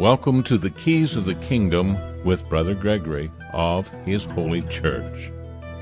Welcome to the Keys of the Kingdom with Brother Gregory of His Holy Church.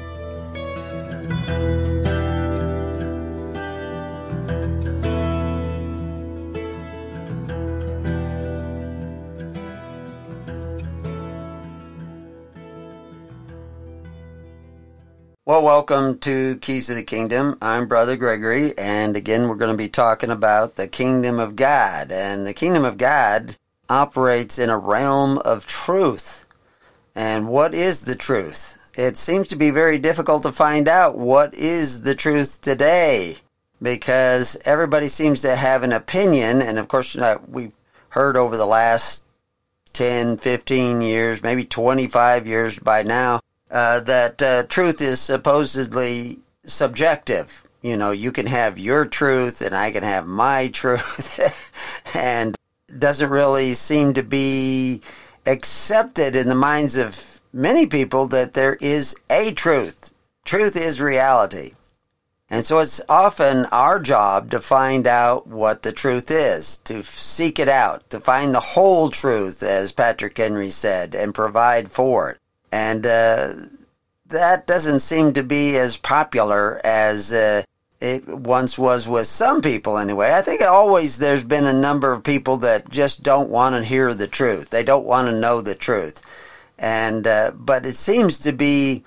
Well, welcome to Keys of the Kingdom. I'm Brother Gregory, and again we're going to be talking about the Kingdom of God. And the Kingdom of God operates in a realm of truth. And what is the truth? It seems to be very difficult to find out what is the truth today, because everybody seems to have an opinion, and of course we've heard over the last 10, 15 years, maybe 25 years by now, that truth is supposedly subjective. You know, you can have your truth and I can have my truth, and doesn't really seem to be accepted in the minds of many people that there is a truth. Truth is reality. And so it's often our job to find out what the truth is, to seek it out, to find the whole truth, as Patrick Henry said, and provide for it. And that doesn't seem to be as popular as it once was with some people anyway. I think there's been a number of people that just don't want to hear the truth. They don't want to know the truth. And but it seems to be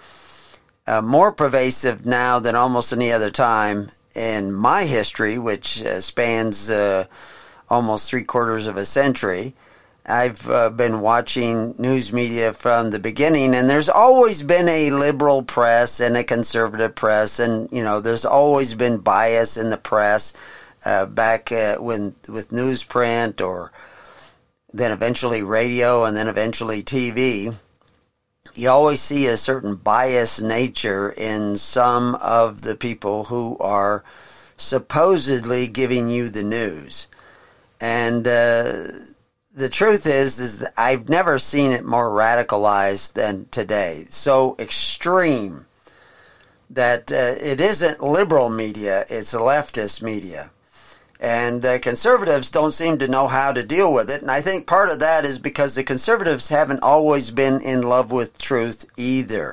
more pervasive now than almost any other time in my history, which spans almost 3/4 of a century. I've been watching news media from the beginning, and there's always been a liberal press and a conservative press, and, you know, there's always been bias in the press back with newsprint, or then eventually radio, and then eventually TV. You always see a certain biased nature in some of the people who are supposedly giving you the news. And the truth is that I've never seen it more radicalized than today. So extreme that it isn't liberal media, it's leftist media. And the conservatives don't seem to know how to deal with it. And I think part of that is because the conservatives haven't always been in love with truth either.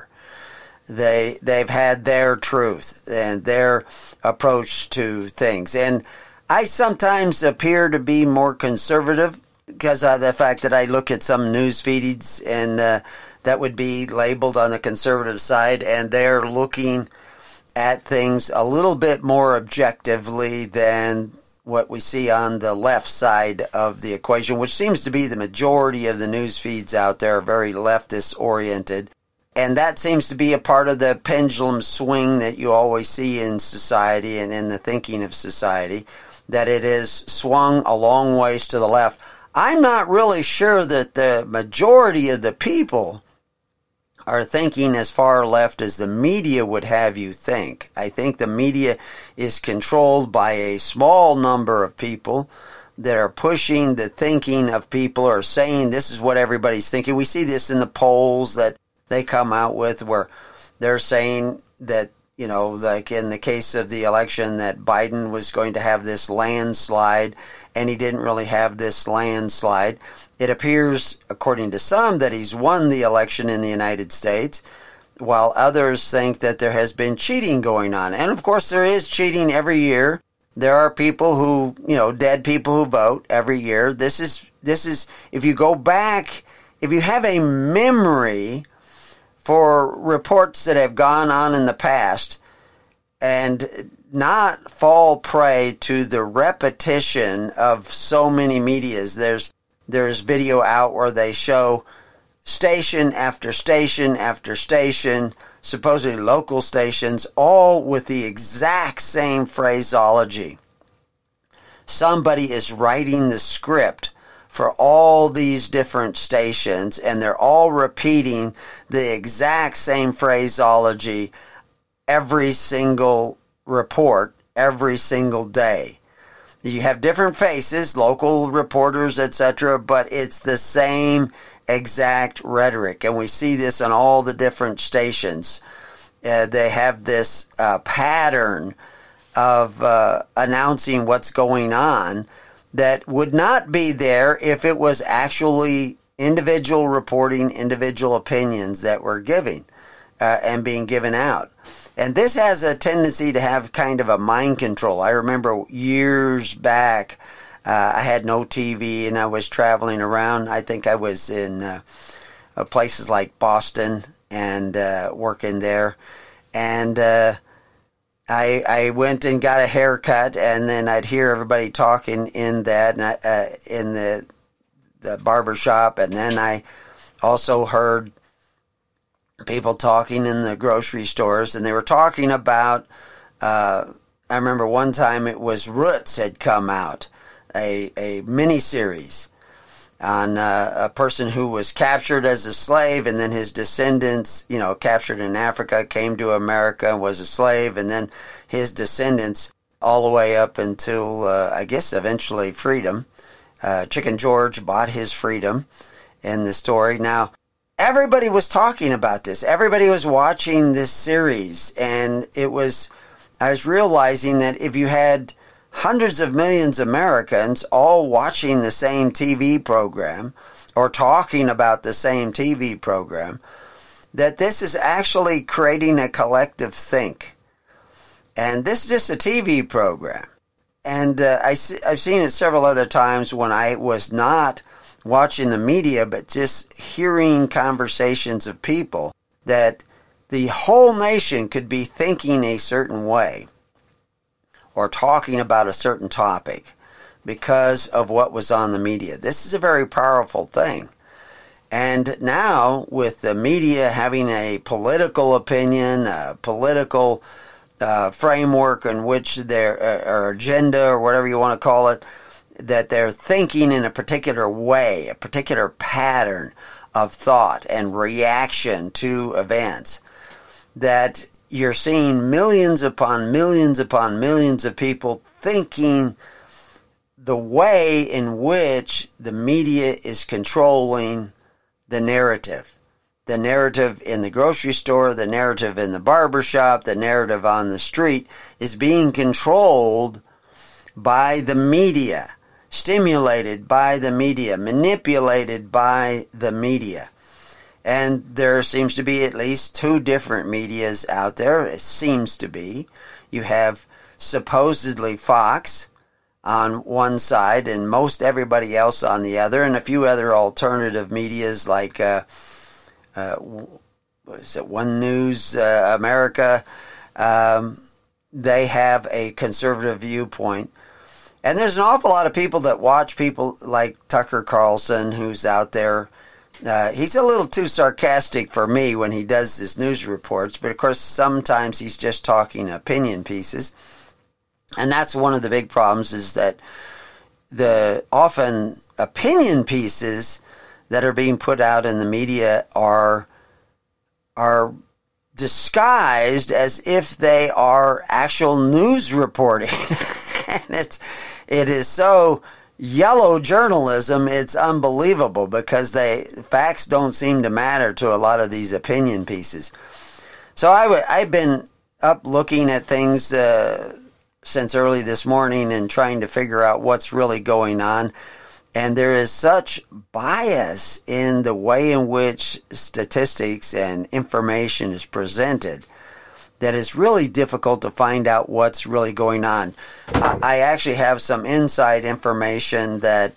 They've had their truth and their approach to things. And I sometimes appear to be more conservative because of the fact that I look at some news feeds, and that would be labeled on the conservative side, and they're looking at things a little bit more objectively than what we see on the left side of the equation, which seems to be the majority of the news feeds out there are very leftist oriented. And that seems to be a part of the pendulum swing that you always see in society and in the thinking of society, that it is swung a long ways to the left. I'm not really sure that the majority of the people are thinking as far left as the media would have you think. I think the media is controlled by a small number of people that are pushing the thinking of people, or saying this is what everybody's thinking. We see this in the polls that they come out with, where they're saying that, you know, like in the case of the election, that Biden was going to have this landslide, and he didn't really have this landslide. It appears, according to some, that he's won the election in the United States, while others think that there has been cheating going on. And of course, there is cheating every year. There are people who, you know, dead people who vote every year. This is, if you go back, if you have a memory for reports that have gone on in the past, and not fall prey to the repetition of so many medias. There's video out where they show station after station after station, supposedly local stations, all with the exact same phraseology. Somebody is writing the script for all these different stations, and they're all repeating the exact same phraseology every single report, every single day. You have different faces, local reporters, etc., but it's the same exact rhetoric. And we see this on all the different stations. They have this pattern of announcing what's going on, that would not be there if it was actually individual reporting, individual opinions that were giving and being given out. And this has a tendency to have kind of a mind control. I remember years back, I had no TV and I was traveling around. I think I was in places like Boston and working there. And I went and got a haircut, and then I'd hear everybody talking in that in the barber shop, and then I also heard people talking in the grocery stores, and they were talking about, I remember one time it was Roots had come out, a mini-series on a person who was captured as a slave, and then his descendants, captured in Africa, came to America and was a slave, and then his descendants all the way up until, I guess, eventually freedom. Chicken George bought his freedom in the story. Now, everybody was talking about this. Everybody was watching this series, and I was realizing that if you had hundreds of millions of Americans all watching the same TV program or talking about the same TV program, that this is actually creating a collective think. And this is just a TV program. And I've seen it several other times when I was not watching the media, but just hearing conversations of people, that the whole nation could be thinking a certain way or talking about a certain topic because of what was on the media. This is a very powerful thing. And now, with the media having a political opinion, a political framework in which their agenda, or whatever you want to call it, that they're thinking in a particular way, a particular pattern of thought and reaction to events, that you're seeing millions upon millions upon millions of people thinking the way in which the media is controlling the narrative. The narrative in the grocery store, the narrative in the barber shop, the narrative on the street is being controlled by the media, stimulated by the media, manipulated by the media. And there seems to be at least two different medias out there. It seems to be. You have supposedly Fox on one side and most everybody else on the other, and a few other alternative medias like One News America. They have a conservative viewpoint. And there's an awful lot of people that watch people like Tucker Carlson, who's out there. He's a little too sarcastic for me when he does his news reports, but of course sometimes he's just talking opinion pieces. And that's one of the big problems, is that the often opinion pieces that are being put out in the media are disguised as if they are actual news reporting. And it is so yellow journalism, it's unbelievable, because facts don't seem to matter to a lot of these opinion pieces. So I've been up looking at things since early this morning and trying to figure out what's really going on. And there is such bias in the way in which statistics and information is presented that it's really difficult to find out what's really going on. I actually have some inside information that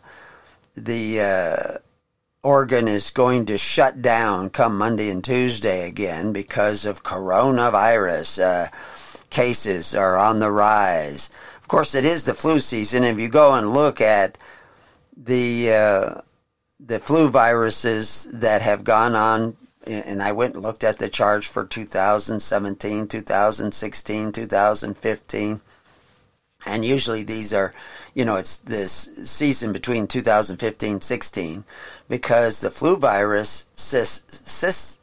the Oregon is going to shut down come Monday and Tuesday again because of coronavirus. Cases are on the rise. Of course, it is the flu season. If you go and look at the flu viruses that have gone on, and I went and looked at the charts for 2017, 2016, 2015, and usually these are, it's this season between 2015-16, because the flu virus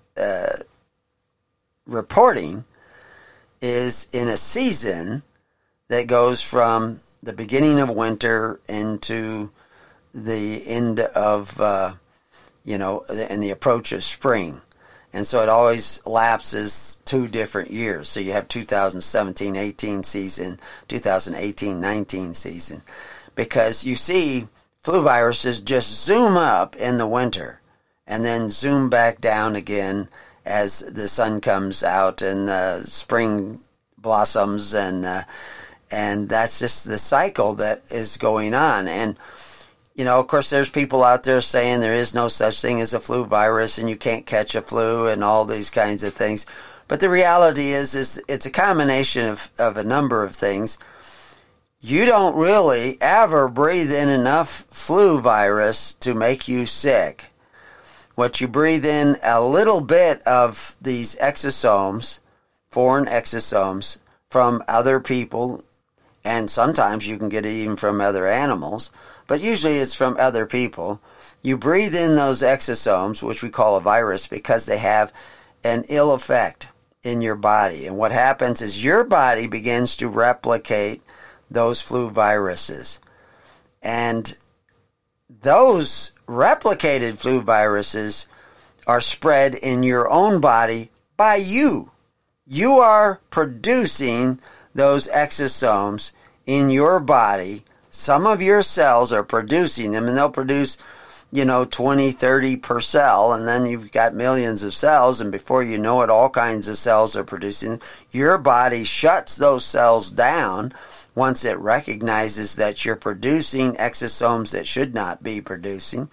reporting is in a season that goes from the beginning of winter into the end of, and the approach of spring. And so it always lapses 2 different years. So you have 2017-18 season, 2018-19 season. because you see flu viruses just zoom up in the winter and then zoom back down again as the sun comes out and the spring blossoms, and that's just the cycle that is going on. And of course, there's people out there saying there is no such thing as a flu virus and you can't catch a flu and all these kinds of things. But the reality is it's a combination of a number of things. You don't really ever breathe in enough flu virus to make you sick. What you breathe in a little bit of these exosomes, foreign exosomes, from other people, and sometimes you can get it even from other animals, but usually it's from other people. You breathe in those exosomes, which we call a virus, because they have an ill effect in your body. And what happens is your body begins to replicate those flu viruses. And those replicated flu viruses are spread in your own body by you. You are producing those exosomes in your body. Some of your cells are producing them, and they'll produce, 20, 30 per cell, and then you've got millions of cells, and before you know it, all kinds of cells are producing. Your body shuts those cells down once it recognizes that you're producing exosomes that should not be producing,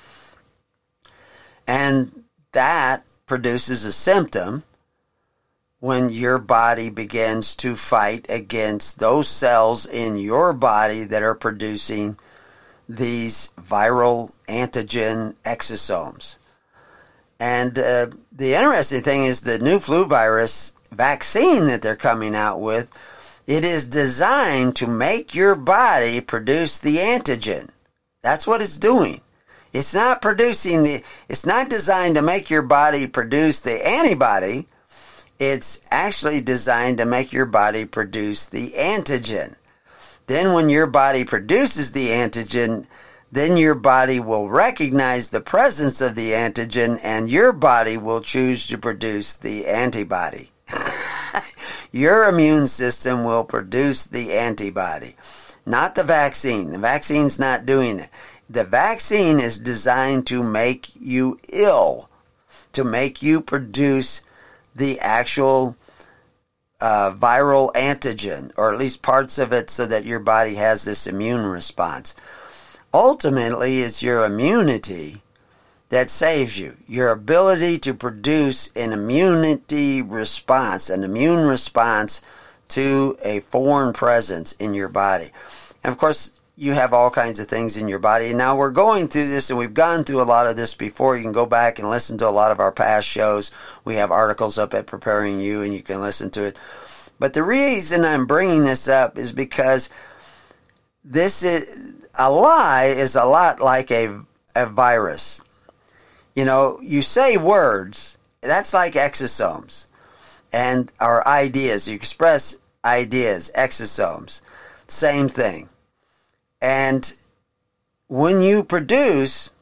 and that produces a symptom when your body begins to fight against those cells in your body that are producing these viral antigen exosomes. And the interesting thing is the new flu virus vaccine that they're coming out with, it is designed to make your body produce the antigen. That's what it's doing. It's not designed to make your body produce the antibody. It's actually designed to make your body produce the antigen. Then when your body produces the antigen, then your body will recognize the presence of the antigen and your body will choose to produce the antibody. Your immune system will produce the antibody, not the vaccine. The vaccine's not doing it. The vaccine is designed to make you ill, to make you produce the actual viral antigen, or at least parts of it, so that your body has this immune response. Ultimately, it's your immunity that saves you. Your ability to produce an immunity response, an immune response to a foreign presence in your body. And of course, you have all kinds of things in your body. And now we're going through this, and we've gone through a lot of this before. You can go back and listen to a lot of our past shows. We have articles up at Preparing You, and you can listen to it. But the reason I'm bringing this up is because a lie is a lot like a virus. You say words, that's like exosomes, and our ideas. You express ideas, exosomes, same thing. And when you produce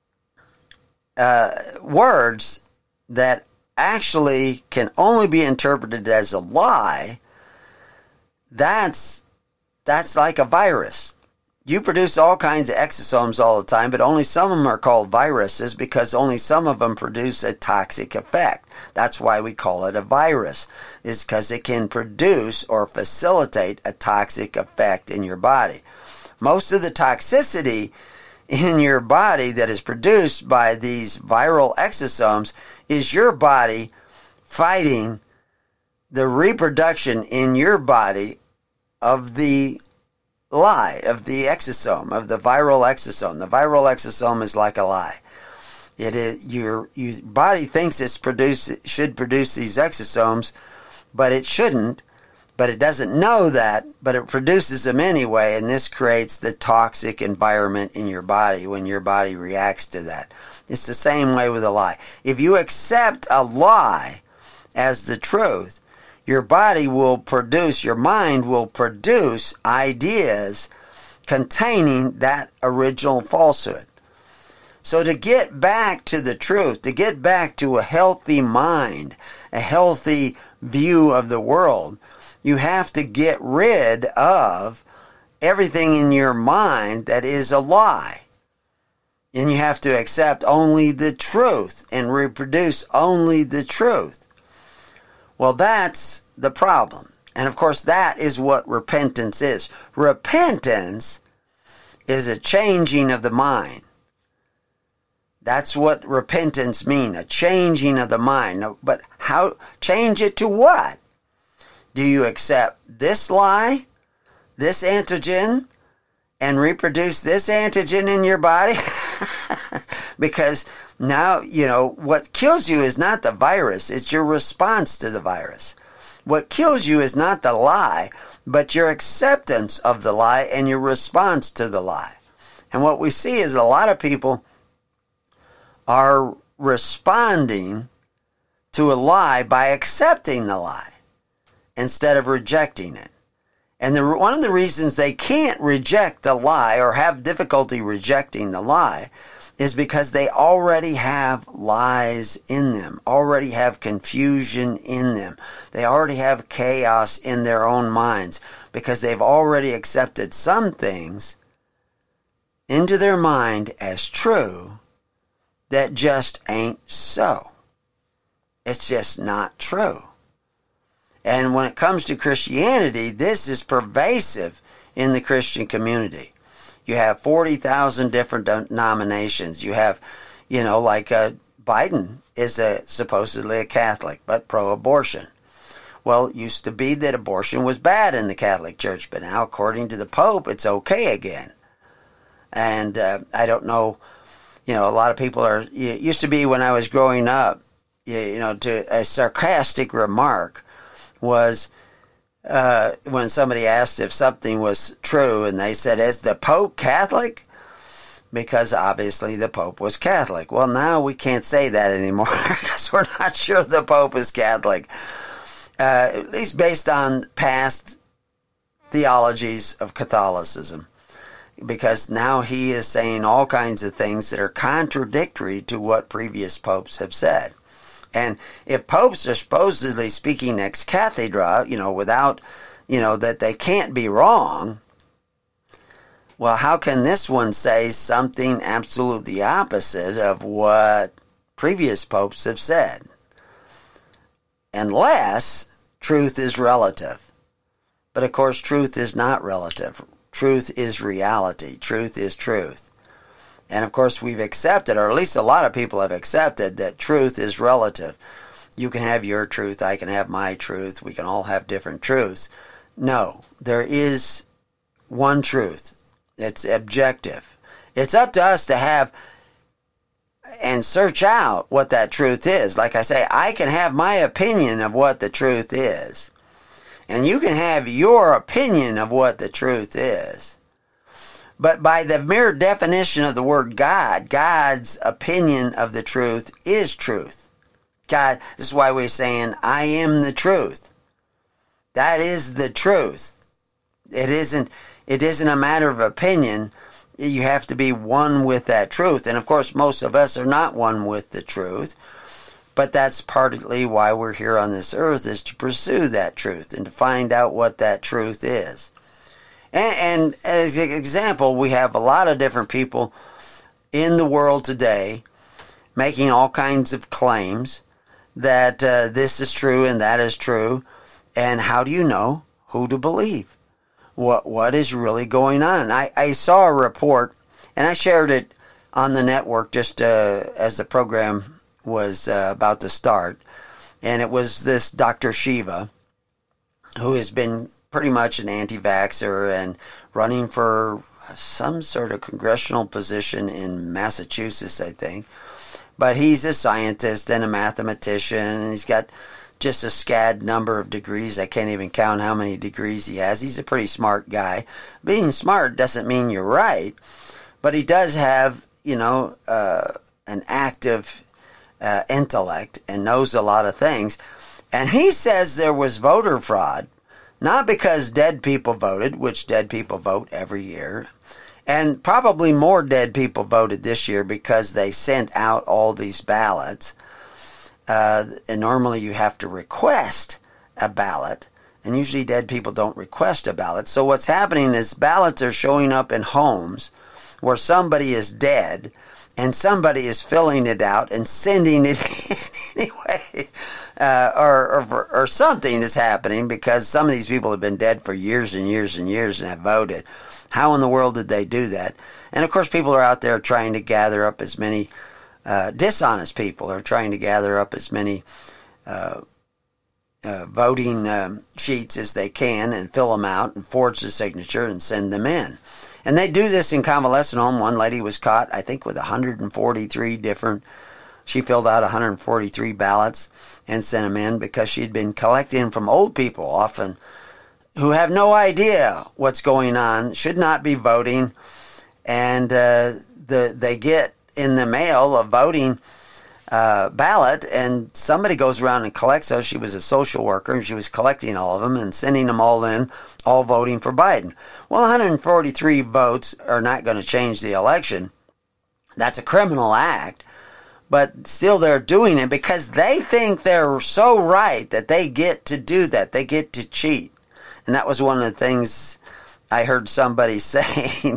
words that actually can only be interpreted as a lie, that's like a virus. You produce all kinds of exosomes all the time, but only some of them are called viruses because only some of them produce a toxic effect. That's why we call it a virus, is because it can produce or facilitate a toxic effect in your body. Most of the toxicity in your body that is produced by these viral exosomes is your body fighting the reproduction in your body of the lie, of the exosome, of the viral exosome. The viral exosome is like a lie. It is your body thinks should produce these exosomes, but it shouldn't. But it doesn't know that, but it produces them anyway, and this creates the toxic environment in your body when your body reacts to that. It's the same way with a lie. If you accept a lie as the truth, your body will produce, your mind will produce ideas containing that original falsehood. So to get back to the truth, to get back to a healthy mind, a healthy view of the world, you have to get rid of everything in your mind that is a lie. And you have to accept only the truth and reproduce only the truth. Well, that's the problem. And of course, that is what repentance is. Repentance is a changing of the mind. That's what repentance means, a changing of the mind. But how change it to what? Do you accept this lie, this antigen, and reproduce this antigen in your body? Because now, what kills you is not the virus, it's your response to the virus. What kills you is not the lie, but your acceptance of the lie and your response to the lie. And what we see is a lot of people are responding to a lie by accepting the lie instead of rejecting it. And one of the reasons they can't reject the lie or have difficulty rejecting the lie is because they already have lies in them, already have confusion in them. They already have chaos in their own minds because they've already accepted some things into their mind as true that just ain't so. It's just not true. And when it comes to Christianity, this is pervasive in the Christian community. You have 40,000 different denominations. You have, Biden is supposedly a Catholic, but pro-abortion. Well, it used to be that abortion was bad in the Catholic Church, but now, according to the Pope, it's okay again. And I don't know, a lot of people are, it used to be when I was growing up, to a sarcastic remark was when somebody asked if something was true, and they said, "Is the Pope Catholic?" Because obviously the Pope was Catholic. Well, now we can't say that anymore because we're not sure the Pope is Catholic. At least based on past theologies of Catholicism. Because now he is saying all kinds of things that are contradictory to what previous popes have said. And if popes are supposedly speaking ex cathedra, without, that they can't be wrong, well, how can this one say something absolutely opposite of what previous popes have said? Unless truth is relative. But of course, truth is not relative. Truth is reality. Truth is truth. And of course, we've accepted, or at least a lot of people have accepted, that truth is relative. You can have your truth, I can have my truth, we can all have different truths. No, there is one truth. It's objective. It's up to us to have and search out what that truth is. Like I say, I can have my opinion of what the truth is. And you can have your opinion of what the truth is. But by the mere definition of the word God, God's opinion of the truth is truth. God, this is why we're saying, I am the truth. That is the truth. It isn't a matter of opinion. You have to be one with that truth. And of course, most of us are not one with the truth. But that's partly why we're here on this earth, is to pursue that truth and to find out what that truth is. And as an example, we have a lot of different people in the world today making all kinds of claims that this is true and that is true. And how do you know who to believe? What is really going on? I saw a report, and I shared it on the network just as the program was about to start. And it was this Dr. Shiva, who has been pretty much an anti-vaxxer and running for some sort of congressional position in Massachusetts, I think. But he's a scientist and a mathematician, and he's got just a scad number of degrees. I can't even count how many degrees he has. He's a pretty smart guy. Being smart doesn't mean you're right, but he does have, an active intellect and knows a lot of things. And he says there was voter fraud, not because dead people voted, which dead people vote every year, and probably more dead people voted this year because they sent out all these ballots. And normally you have to request a ballot And usually dead people don't request a ballot. So what's happening is ballots are showing up in homes where somebody is dead and somebody is filling it out and sending it anyway. Or something is happening because some of these people have been dead for years and years and years and have voted. How in the world did they do that? And of course people are out there trying to gather up as many, dishonest people are trying to gather up as many voting sheets as they can and fill them out and forge the signature and send them in. And they do this in convalescent home. One lady was caught, I think, with 143 different, she filled out 143 ballots and sent them in because she'd been collecting from old people often who have no idea what's going on, should not be voting, and they get in the mail a voting ballot, and somebody goes around and collects those. She was a social worker, and she was collecting all of them and sending them all in, all voting for Biden. Well, 143 votes are not going to change the election. That's a criminal act, but still they're doing it because they think they're so right that they get to do that. They get to cheat. And that was one of the things I heard somebody saying,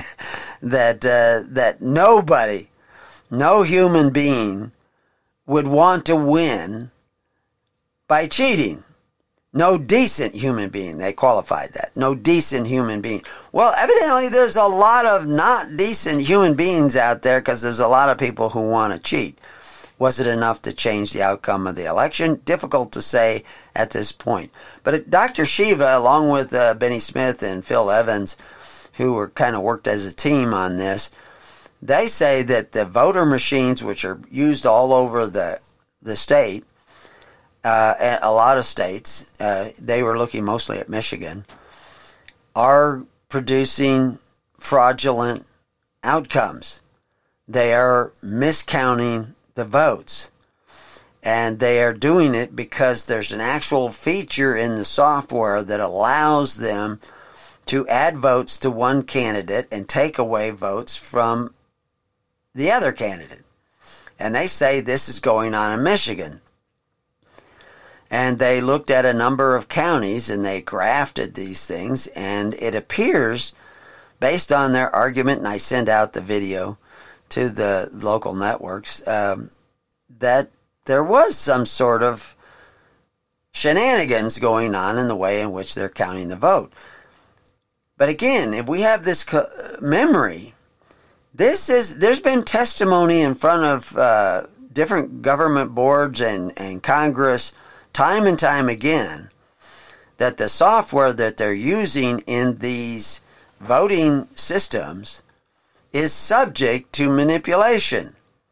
that nobody, no human being would want to win by cheating. No decent human being. They qualified that. No decent human being. Well, evidently there's a lot of not decent human beings out there because there's a lot of people who want to cheat. Was it enough to change the outcome of the election? Difficult to say at this point. But Dr. Shiva, along with Benny Smith and Phil Evans, who were kind of worked as a team on this, they say that the voter machines, which are used all over the state, and a lot of states, they were looking mostly at Michigan, are producing fraudulent outcomes. They are miscounting the votes. And they are doing it because there's an actual feature in the software that allows them to add votes to one candidate and take away votes from the other candidate. And they say this is going on in Michigan. And they looked at a number of counties and they grafted these things, and it appears, based on their argument, and I send out the video to the local networks, that there was some sort of shenanigans going on in the way in which they're counting the vote. But again, if we have this memory, there's been testimony in front of different government boards and Congress time and time again that the software that they're using in these voting systems is subject to manipulation.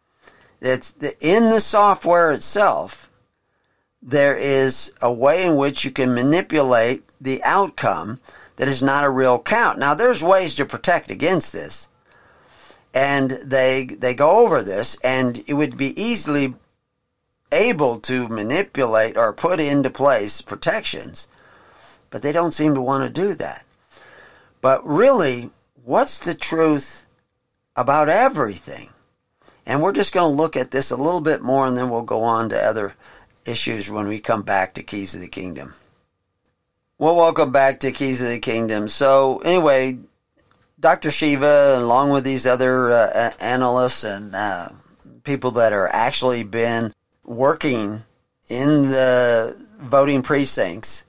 It's in the software itself, there is a way in which you can manipulate the outcome that is not a real count. Now, there's ways to protect against this, and they go over this, and it would be easily able to manipulate or put into place protections, but they don't seem to want to do that. But really, what's the truth about everything? And we're just going to look at this a little bit more, and then we'll go on to other issues when we come back to Keys of the Kingdom. Well, welcome back to Keys of the Kingdom. So anyway, Dr. Shiva, along with these other analysts and people that are actually been working in the voting precincts,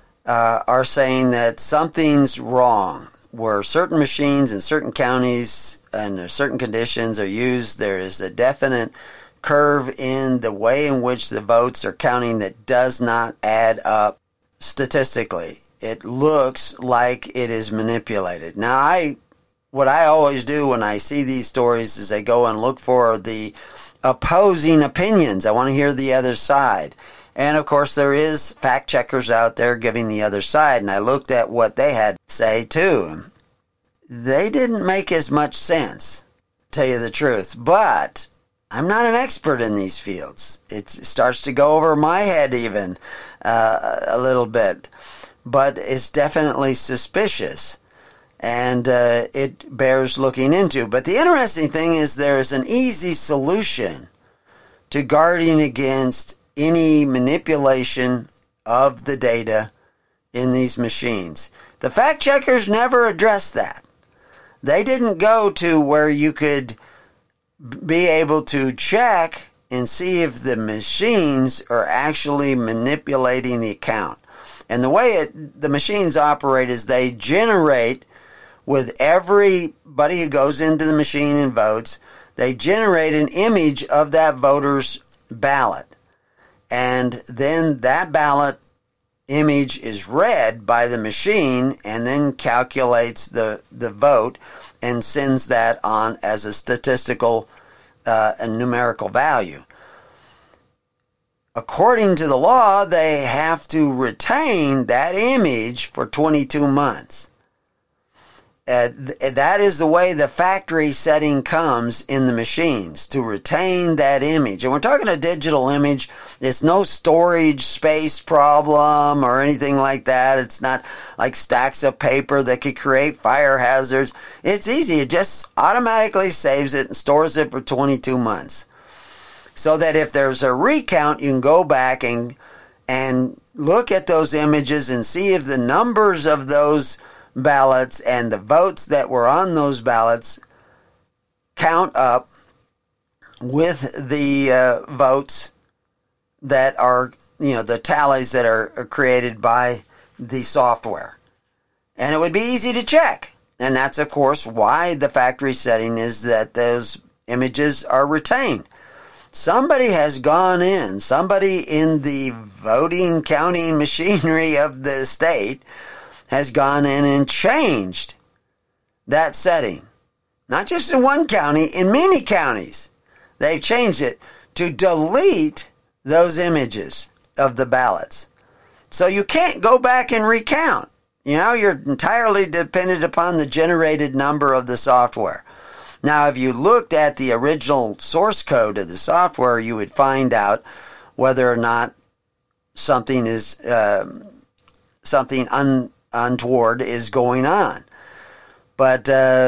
are saying that something's wrong, where certain machines in certain counties and certain conditions are used. There is a definite curve in the way in which the votes are counting that does not add up statistically. It looks like it is manipulated. Now, what I always do when I see these stories is I go and look for the opposing opinions. I want to hear the other side. And of course, there is fact checkers out there giving the other side, and I looked at what they had to say too. They didn't make as much sense, to tell you the truth. But I'm not an expert in these fields. It starts to go over my head even a little bit. But it's definitely suspicious, and it bears looking into. But the interesting thing is there's an easy solution to guarding against any manipulation of the data in these machines. The fact checkers never addressed that. They didn't go to where you could be able to check and see if the machines are actually manipulating the account. And the way the machines operate is they generate, with everybody who goes into the machine and votes, they generate an image of that voter's ballot. And then that ballot image is read by the machine and then calculates the vote and sends that on as a statistical and numerical value. According to the law, they have to retain that image for 22 months. That is the way the factory setting comes in the machines, to retain that image. And we're talking a digital image. It's no storage space problem or anything like that. It's not like stacks of paper that could create fire hazards. It's easy. It just automatically saves it and stores it for 22 months. So that if there's a recount, you can go back and look at those images and see if the numbers of those ballots and the votes that were on those ballots count up with the votes that are, the tallies that are created by the software. And it would be easy to check. And that's, of course, why the factory setting is that those images are retained. Somebody has gone in, somebody in the voting, counting machinery of the state has gone in and changed that setting. Not just in one county, in many counties. They've changed it to delete those images of the ballots. So you can't go back and recount. You're entirely dependent upon the generated number of the software. Now, if you looked at the original source code of the software, you would find out whether or not something is something untoward is going on. But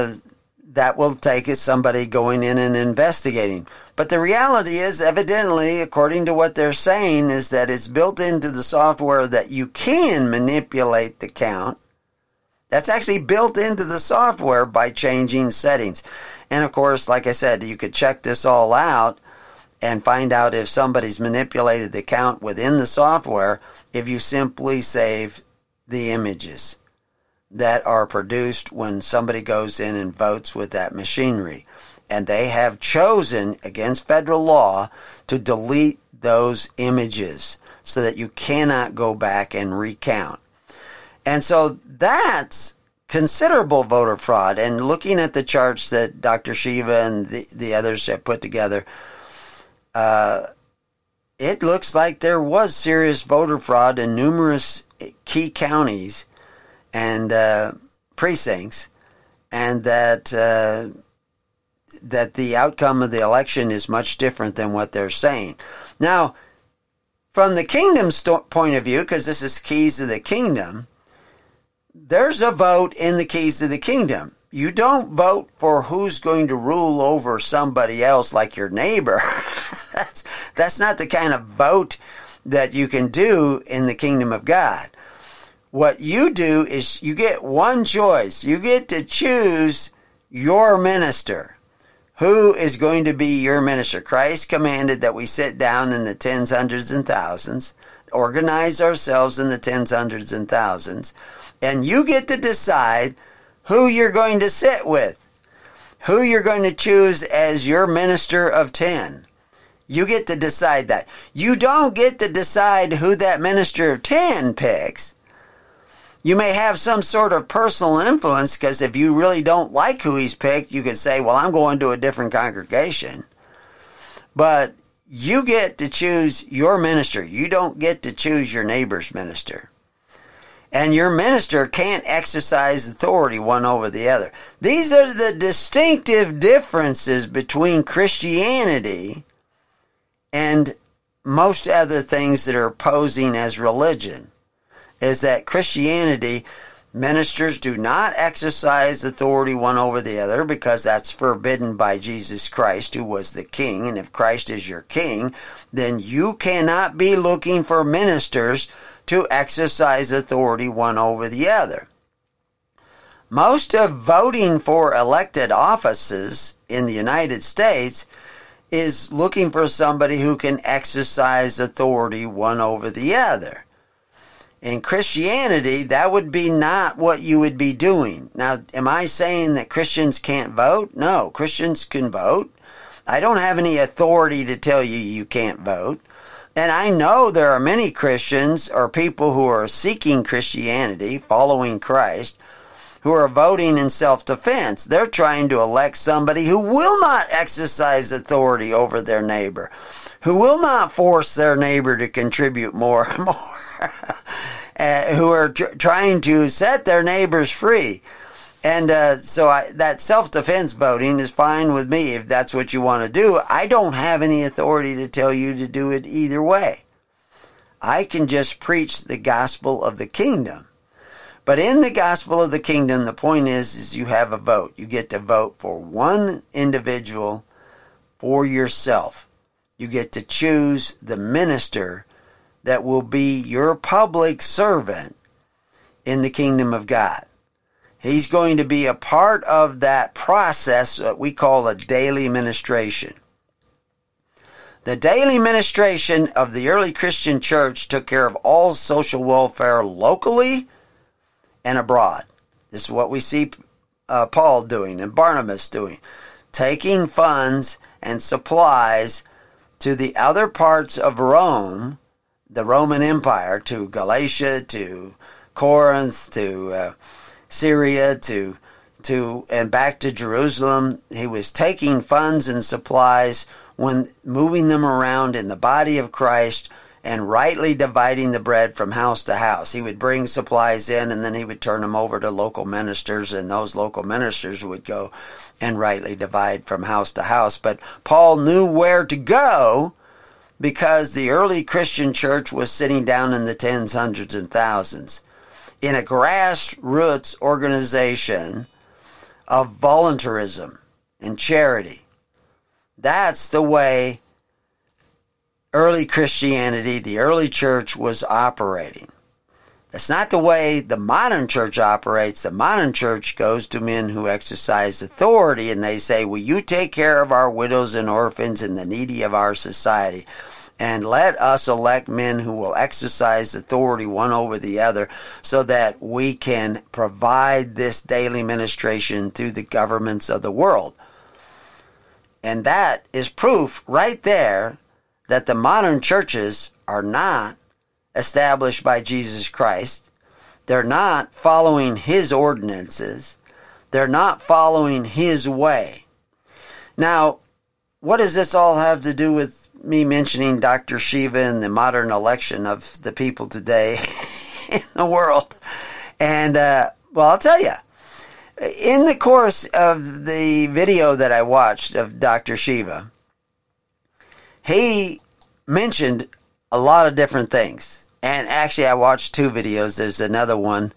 that will take somebody going in and investigating. But the reality is, evidently, according to what they're saying, is that it's built into the software that you can manipulate the count. That's actually built into the software by changing settings. And of course, like I said, you could check this all out and find out if somebody's manipulated the count within the software if you simply save the images that are produced when somebody goes in and votes with that machinery. And they have chosen, against federal law, to delete those images so that you cannot go back and recount. And so that's considerable voter fraud. And looking at the charts that Dr. Shiva and the others have put together, it looks like there was serious voter fraud in numerous key counties and precincts, and that the outcome of the election is much different than what they're saying. Now, from the kingdom's point of view, because this is Keys of the Kingdom, there's a vote in the Keys of the Kingdom. You don't vote for who's going to rule over somebody else like your neighbor. That's not the kind of vote that you can do in the kingdom of God. What you do is you get one choice. You get to choose your minister. Who is going to be your minister? Christ commanded that we sit down in the tens, hundreds, and thousands, organize ourselves in the tens, hundreds, and thousands, and you get to decide who you're going to sit with, who you're going to choose as your minister of 10. You get to decide that. You don't get to decide who that minister of 10 picks. You may have some sort of personal influence, because if you really don't like who he's picked, you could say, well, I'm going to a different congregation. But you get to choose your minister. You don't get to choose your neighbor's minister. And your minister can't exercise authority one over the other. These are the distinctive differences between Christianity and most other things that are posing as religion. Is that Christianity, ministers do not exercise authority one over the other, because that's forbidden by Jesus Christ, who was the king. And if Christ is your king, then you cannot be looking for ministers to exercise authority one over the other. Most of voting for elected offices in the United States is looking for somebody who can exercise authority one over the other. In Christianity, that would be not what you would be doing. Now, am I saying that Christians can't vote? No, Christians can vote. I don't have any authority to tell you you can't vote. And I know there are many Christians or people who are seeking Christianity, following Christ, who are voting in self-defense. They're trying to elect somebody who will not exercise authority over their neighbor, who will not force their neighbor to contribute more and more, who are trying to set their neighbors free. And that self-defense voting is fine with me if that's what you want to do. I don't have any authority to tell you to do it either way. I can just preach the gospel of the kingdom. But in the gospel of the kingdom, the point is you have a vote. You get to vote for one individual for yourself. You get to choose the minister that will be your public servant in the kingdom of God. He's going to be a part of that process that we call a daily ministration. The daily ministration of the early Christian church took care of all social welfare locally and abroad. This is what we see Paul doing and Barnabas doing. Taking funds and supplies to the other parts of Rome, the Roman Empire, to Galatia, to Corinth, to Syria, to and back to Jerusalem. He was taking funds and supplies, when moving them around in the body of Christ, and rightly dividing the bread from house to house. He would bring supplies in, and then he would turn them over to local ministers, and those local ministers would go and rightly divide from house to house. But Paul knew where to go, because the early Christian church was sitting down in the tens, hundreds, and thousands in a grassroots organization of voluntarism and charity. That's the way early Christianity, the early church, was operating. That's not the way the modern church operates. The modern church goes to men who exercise authority, and they say, will you take care of our widows and orphans and the needy of our society? And let us elect men who will exercise authority one over the other, so that we can provide this daily ministration through the governments of the world. And that is proof right there that the modern churches are not established by Jesus Christ. They're not following His ordinances. They're not following His way. Now, what does this all have to do with me mentioning Dr. Shiva and the modern election of the people today in the world? And, well, I'll tell you. In the course of the video that I watched of Dr. Shiva, he mentioned a lot of different things. And actually, I watched two videos. There's another one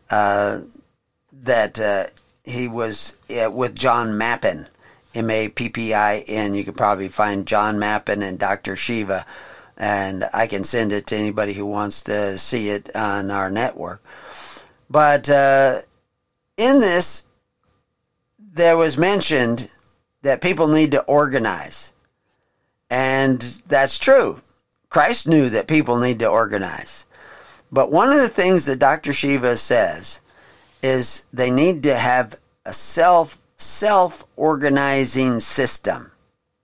that he was with John Mappin, Mappin. You could probably find John Mappin and Dr. Shiva, and I can send it to anybody who wants to see it on our network. But in this, there was mentioned that people need to organize. And that's true. Christ knew that people need to organize. But one of the things that Dr. Shiva says is they need to have a self-organizing system.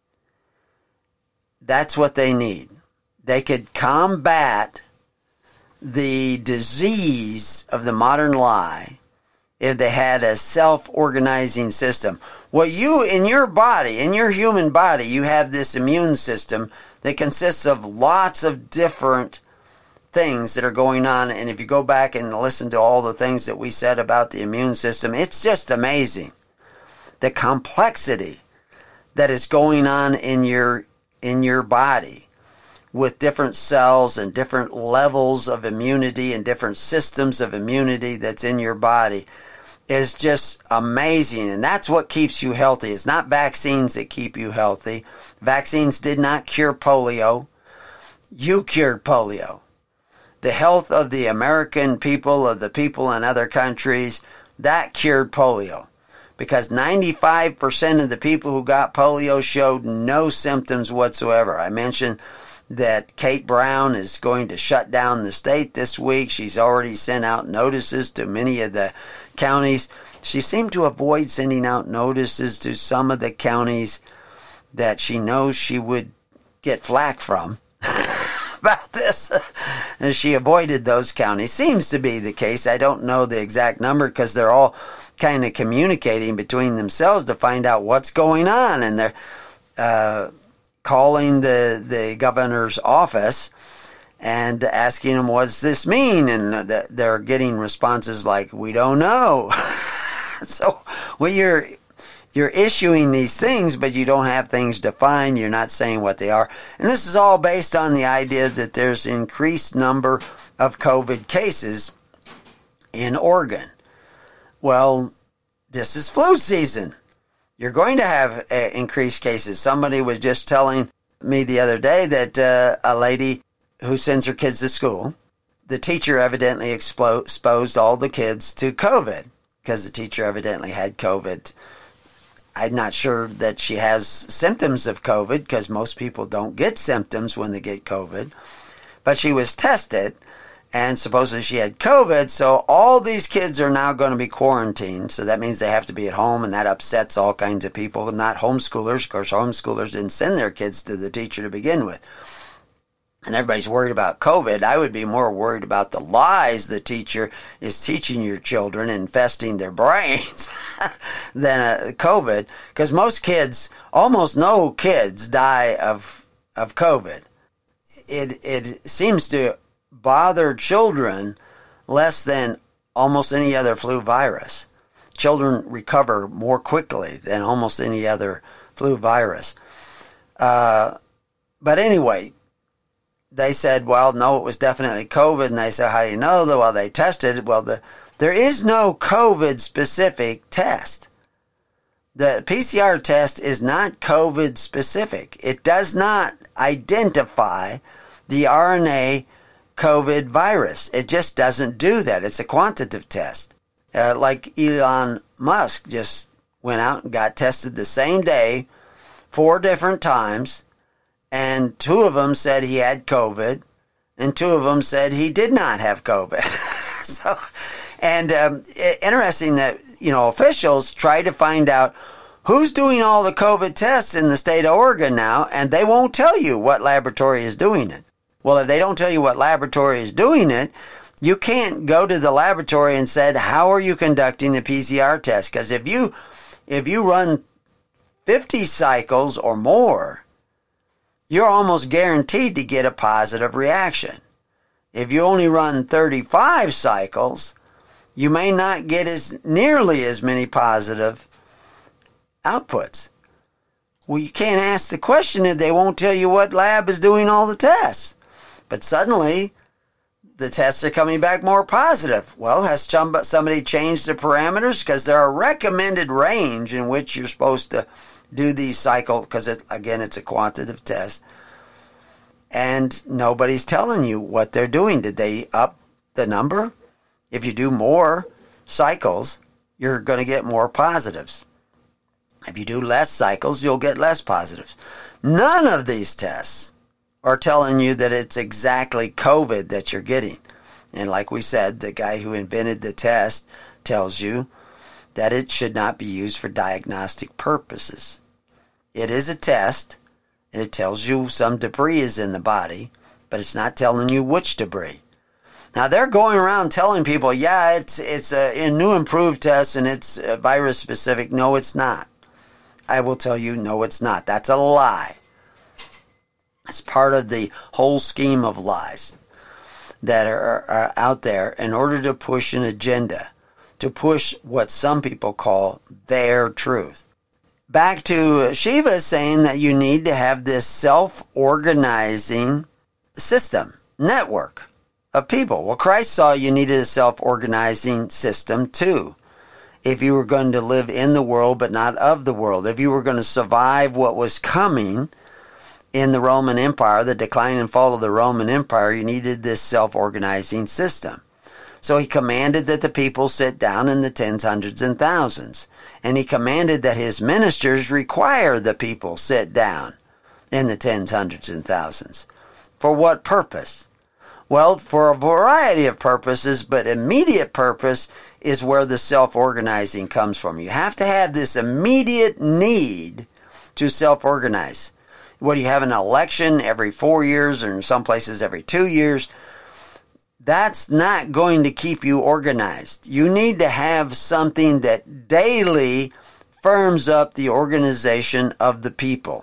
That's what they need. They could combat the disease of the modern lie if they had a self-organizing system. Well, you, in your body, in your human body, you have this immune system that consists of lots of different things that are going on. And if you go back and listen to all the things that we said about the immune system, it's just amazing. The complexity that is going on in your body, with different cells and different levels of immunity and different systems of immunity that's in your body, is just amazing. And that's what keeps you healthy. It's not vaccines that keep you healthy. Vaccines did not cure polio. You cured polio. the health of the American people, of the people in other countries, that cured polio. Because 95% of the people who got polio showed no symptoms whatsoever. I mentioned that Kate Brown is going to shut down the state this week. She's already sent out notices to many of the counties. She seemed to avoid sending out notices to some of the counties that she knows she would get flack from about this. And she avoided those counties. Seems to be the case. I don't know the exact number because they're all kind of communicating between themselves to find out what's going on. And they're calling the governor's office and asking him, what's this mean? And they're getting responses like, we don't know. So, well, you're issuing these things, but you don't have things defined. You're not saying what they are. And this is all based on the idea that there's increased number of COVID cases in Oregon. Well, this is flu season. You're going to have increased cases. Somebody was just telling me the other day that a lady who sends her kids to school, the teacher evidently exposed all the kids to COVID because the teacher evidently had COVID. I'm not sure that she has symptoms of COVID because most people don't get symptoms when they get COVID. But she was tested and supposedly she had COVID, so all these kids are now going to be quarantined. So that means they have to be at home, and that upsets all kinds of people, not homeschoolers. Of course, homeschoolers didn't send their kids to the teacher to begin with. And everybody's worried about COVID. I would be more worried about the lies the teacher is teaching your children, infesting their brains, than COVID. Because most kids, almost no kids, die of COVID. It seems to bother children less than almost any other flu virus. Children recover more quickly than almost any other flu virus. But anyway, they said, well, no, it was definitely COVID. And they said, how do you know? Well, they tested it. Well, there is no COVID-specific test. The PCR test is not COVID-specific. It does not identify the RNA COVID virus. It just doesn't do that. It's a quantitative test. Like Elon Musk just went out and got tested the same day 4 different times, and 2 of them said he had COVID, and 2 of them said he did not have COVID. Interesting that, officials try to find out who's doing all the COVID tests in the state of Oregon now, and they won't tell you what laboratory is doing it. Well, if they don't tell you what laboratory is doing it, you can't go to the laboratory and say, how are you conducting the PCR test? Because if you run 50 cycles or more, you're almost guaranteed to get a positive reaction. If you only run 35 cycles, you may not get nearly as many positive outputs. Well, you can't ask the question if they won't tell you what lab is doing all the tests. But suddenly, the tests are coming back more positive. Well, has somebody changed the parameters? Because there are a recommended range in which you're supposed to do these cycles, because, again, it's a quantitative test. And nobody's telling you what they're doing. Did they up the number? If you do more cycles, you're going to get more positives. If you do less cycles, you'll get less positives. None of these tests are telling you that it's exactly COVID that you're getting. And like we said, the guy who invented the test tells you that it should not be used for diagnostic purposes. It is a test, and it tells you some debris is in the body, but it's not telling you which debris. Now, they're going around telling people, yeah, it's a new improved test, and it's virus-specific. No, it's not. I will tell you, no, it's not. That's a lie. It's part of the whole scheme of lies that are out there in order to push an agenda, to push what some people call their truth. Back to Shiva saying that you need to have this self-organizing system, network of people. Well, Christ saw you needed a self-organizing system too. If you were going to live in the world but not of the world, if you were going to survive what was coming, in the Roman Empire, the decline and fall of the Roman Empire, you needed this self-organizing system. So he commanded that the people sit down in the tens, hundreds, and thousands. And he commanded that his ministers require the people sit down in the tens, hundreds, and thousands. For what purpose? Well, for a variety of purposes, but immediate purpose is where the self-organizing comes from. You have to have this immediate need to self-organize. What do you have, an election every 4 years, or in some places every 2 years? That's not going to keep you organized. You need to have something that daily firms up the organization of the people.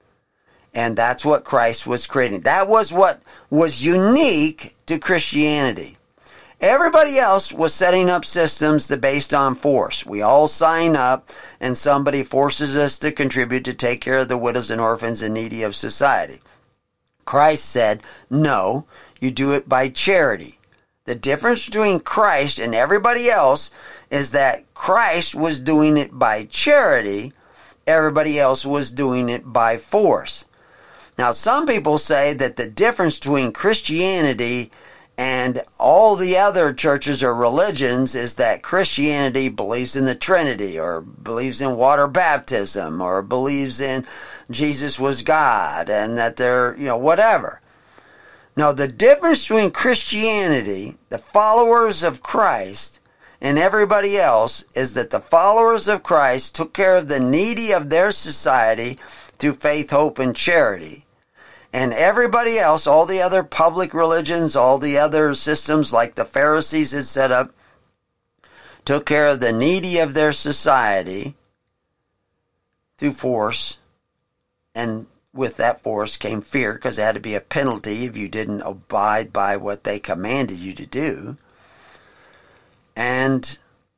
And that's what Christ was creating. That was what was unique to Christianity. Everybody else was setting up systems that based on force. We all sign up and somebody forces us to contribute to take care of the widows and orphans and needy of society. Christ said, no, you do it by charity. The difference between Christ and everybody else is that Christ was doing it by charity. Everybody else was doing it by force. Now, some people say that the difference between Christianity and all the other churches or religions is that Christianity believes in the Trinity, or believes in water baptism, or believes in Jesus was God, and that they're, whatever. Now, the difference between Christianity, the followers of Christ, and everybody else is that the followers of Christ took care of the needy of their society through faith, hope, and charity. And everybody else, all the other public religions, all the other systems like the Pharisees had set up, took care of the needy of their society through force. And with that force came fear, because there had to be a penalty if you didn't abide by what they commanded you to do. And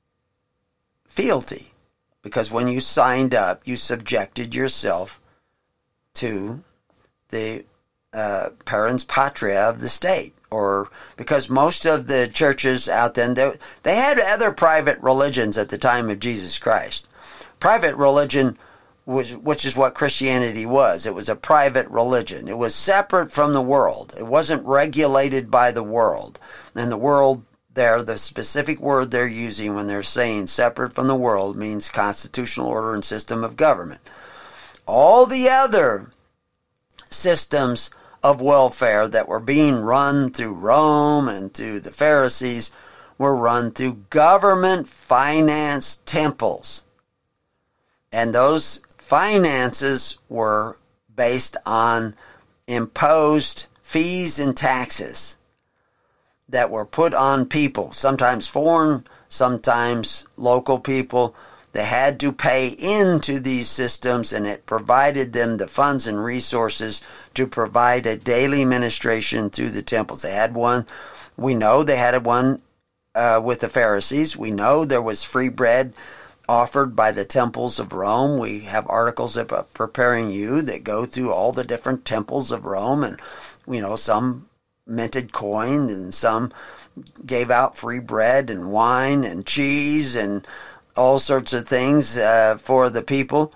fealty, because when you signed up, you subjected yourself to the parens patria of the state. Or because most of the churches out then, they had other private religions at the time of Jesus Christ. Private religion, which is what Christianity was. It was a private religion. It was separate from the world. It wasn't regulated by the world. And the world there, the specific word they're using when they're saying separate from the world, means constitutional order and system of government. All the other systems of welfare that were being run through Rome and through the Pharisees were run through government-financed temples. And those finances were based on imposed fees and taxes that were put on people, sometimes foreign, sometimes local people. They had to pay into these systems, and it provided them the funds and resources to provide a daily ministration through the temples. They had one, we know they had one with the Pharisees. We know there was free bread offered by the temples of Rome. We have articles about Preparing You that go through all the different temples of Rome, and some minted coin, and some gave out free bread and wine and cheese and all sorts of things for the people.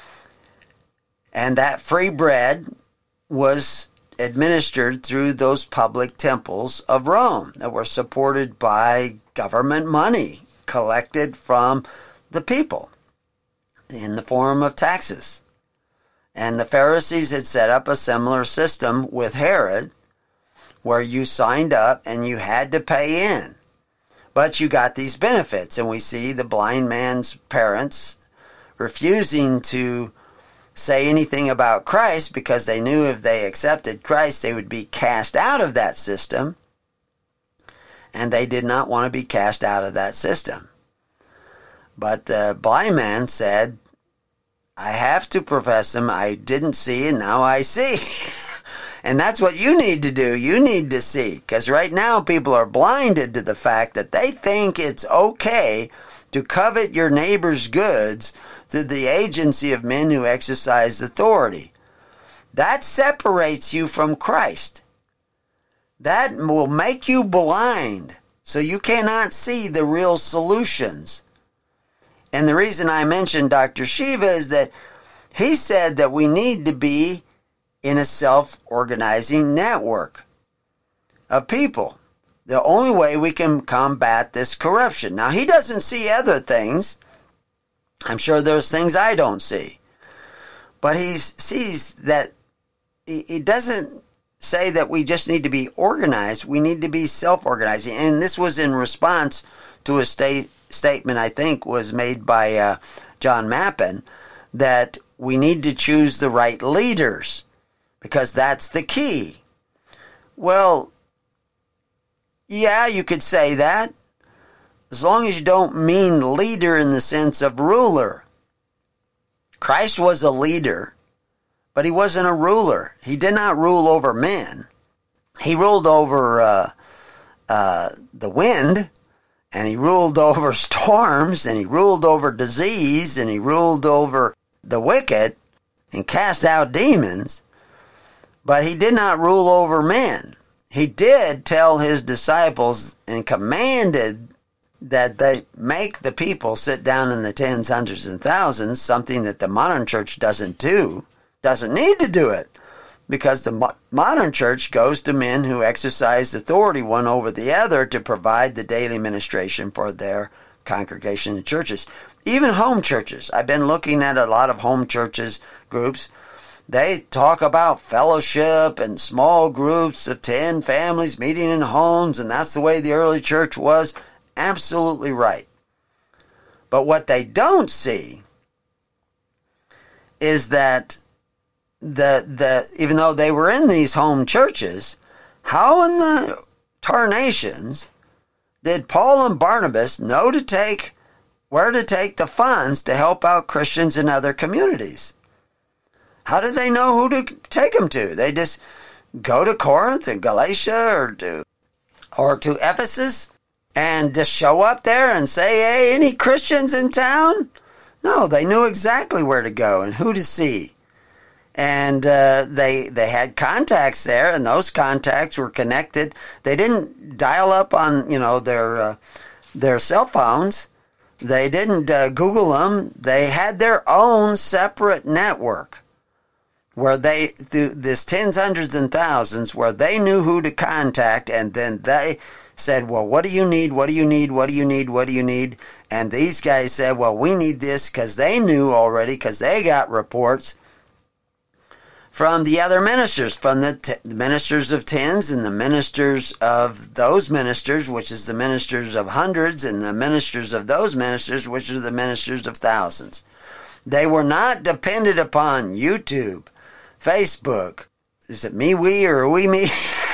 And that free bread was administered through those public temples of Rome that were supported by government money collected from the people in the form of taxes. And the Pharisees had set up a similar system with Herod, where you signed up and you had to pay in. But you got these benefits, and we see the blind man's parents refusing to say anything about Christ because they knew if they accepted Christ, they would be cast out of that system, and they did not want to be cast out of that system. But the blind man said, I have to profess him. I didn't see, and now I see. And that's what you need to do. You need to see. Because right now people are blinded to the fact that they think it's okay to covet your neighbor's goods through the agency of men who exercise authority. That separates you from Christ. That will make you blind, so you cannot see the real solutions. And the reason I mentioned Dr. Shiva is that he said that we need to be in a self-organizing network of people. The only way we can combat this corruption. Now, he doesn't see other things. I'm sure there's things I don't see. But he sees that he doesn't say that we just need to be organized. We need to be self-organizing. And this was in response to a statement, I think, was made by John Mappin, that we need to choose the right leaders because that's the key. Well, yeah, you could say that, as long as you don't mean leader in the sense of ruler. Christ was a leader, but he wasn't a ruler. He did not rule over men. He ruled over the wind, and he ruled over storms, and he ruled over disease, and he ruled over the wicked, and cast out demons, but he did not rule over men. He did tell his disciples and commanded that they make the people sit down in the tens, hundreds, and thousands, something that the modern church doesn't do, doesn't need to do it, because the modern church goes to men who exercise authority one over the other to provide the daily ministration for their congregation and churches. Even home churches. I've been looking at a lot of home churches groups. They talk about fellowship and small groups of 10 families meeting in homes, and that's the way the early church was. Absolutely right. But what they don't see is that even though they were in these home churches, how in the tarnations did Paul and Barnabas know where to take the funds to help out Christians in other communities? How did they know who to take them to? They just go to Corinth and Galatia or to Ephesus and just show up there and say, hey, any Christians in town? No, they knew exactly where to go and who to see. And they had contacts there, and those contacts were connected. They didn't dial up on their cell phones. They didn't Google them. They had their own separate network where they, through this tens, hundreds, and thousands, where they knew who to contact, and then they said, well, what do you need? What do you need? What do you need? What do you need? And these guys said, well, we need this, because they knew already, because they got reports from the other ministers, from the ministers of tens and the ministers of those ministers, which is the ministers of hundreds, and the ministers of those ministers, which are the ministers of thousands. They were not dependent upon YouTube, Facebook, is it me, we, or we, me?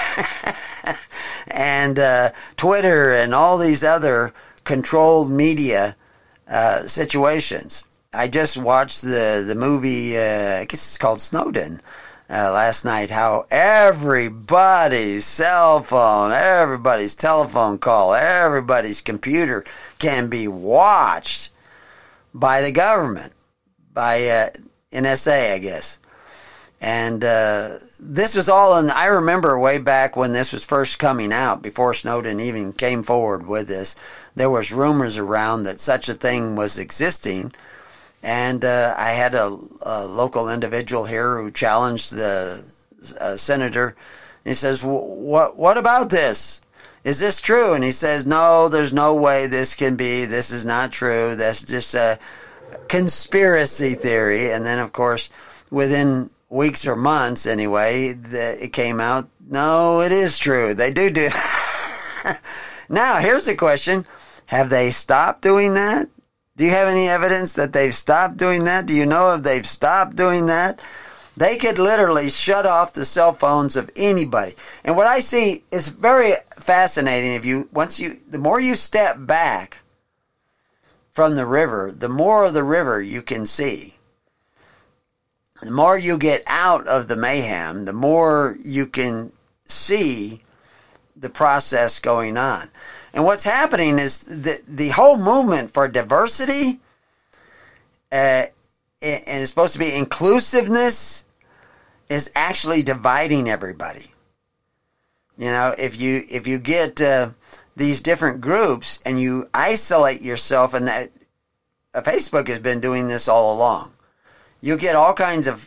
And Twitter and all these other controlled media situations. I just watched the movie, I guess it's called Snowden, last night, how everybody's cell phone, everybody's telephone call, everybody's computer can be watched by the government, by NSA, I guess. And this was all I remember way back when this was first coming out, before Snowden even came forward with this, there was rumors around that such a thing was existing. And I had a local individual here who challenged the senator. He says, what about this? Is this true? And he says, no, there's no way this can be. This is not true. That's just a conspiracy theory. And then, of course, within weeks or months anyway, it came out, no, it is true. They do. Now, here's the question. Have they stopped doing that? Do you have any evidence that they've stopped doing that? Do you know if they've stopped doing that? They could literally shut off the cell phones of anybody. And what I see is very fascinating. The more you step back from the river, the more of the river you can see. The more you get out of the mayhem, the more you can see the process going on. And what's happening is the whole movement for diversity and it's supposed to be inclusiveness is actually dividing everybody. You know, if you get these different groups and you isolate yourself, and that Facebook has been doing this all along. You get all kinds of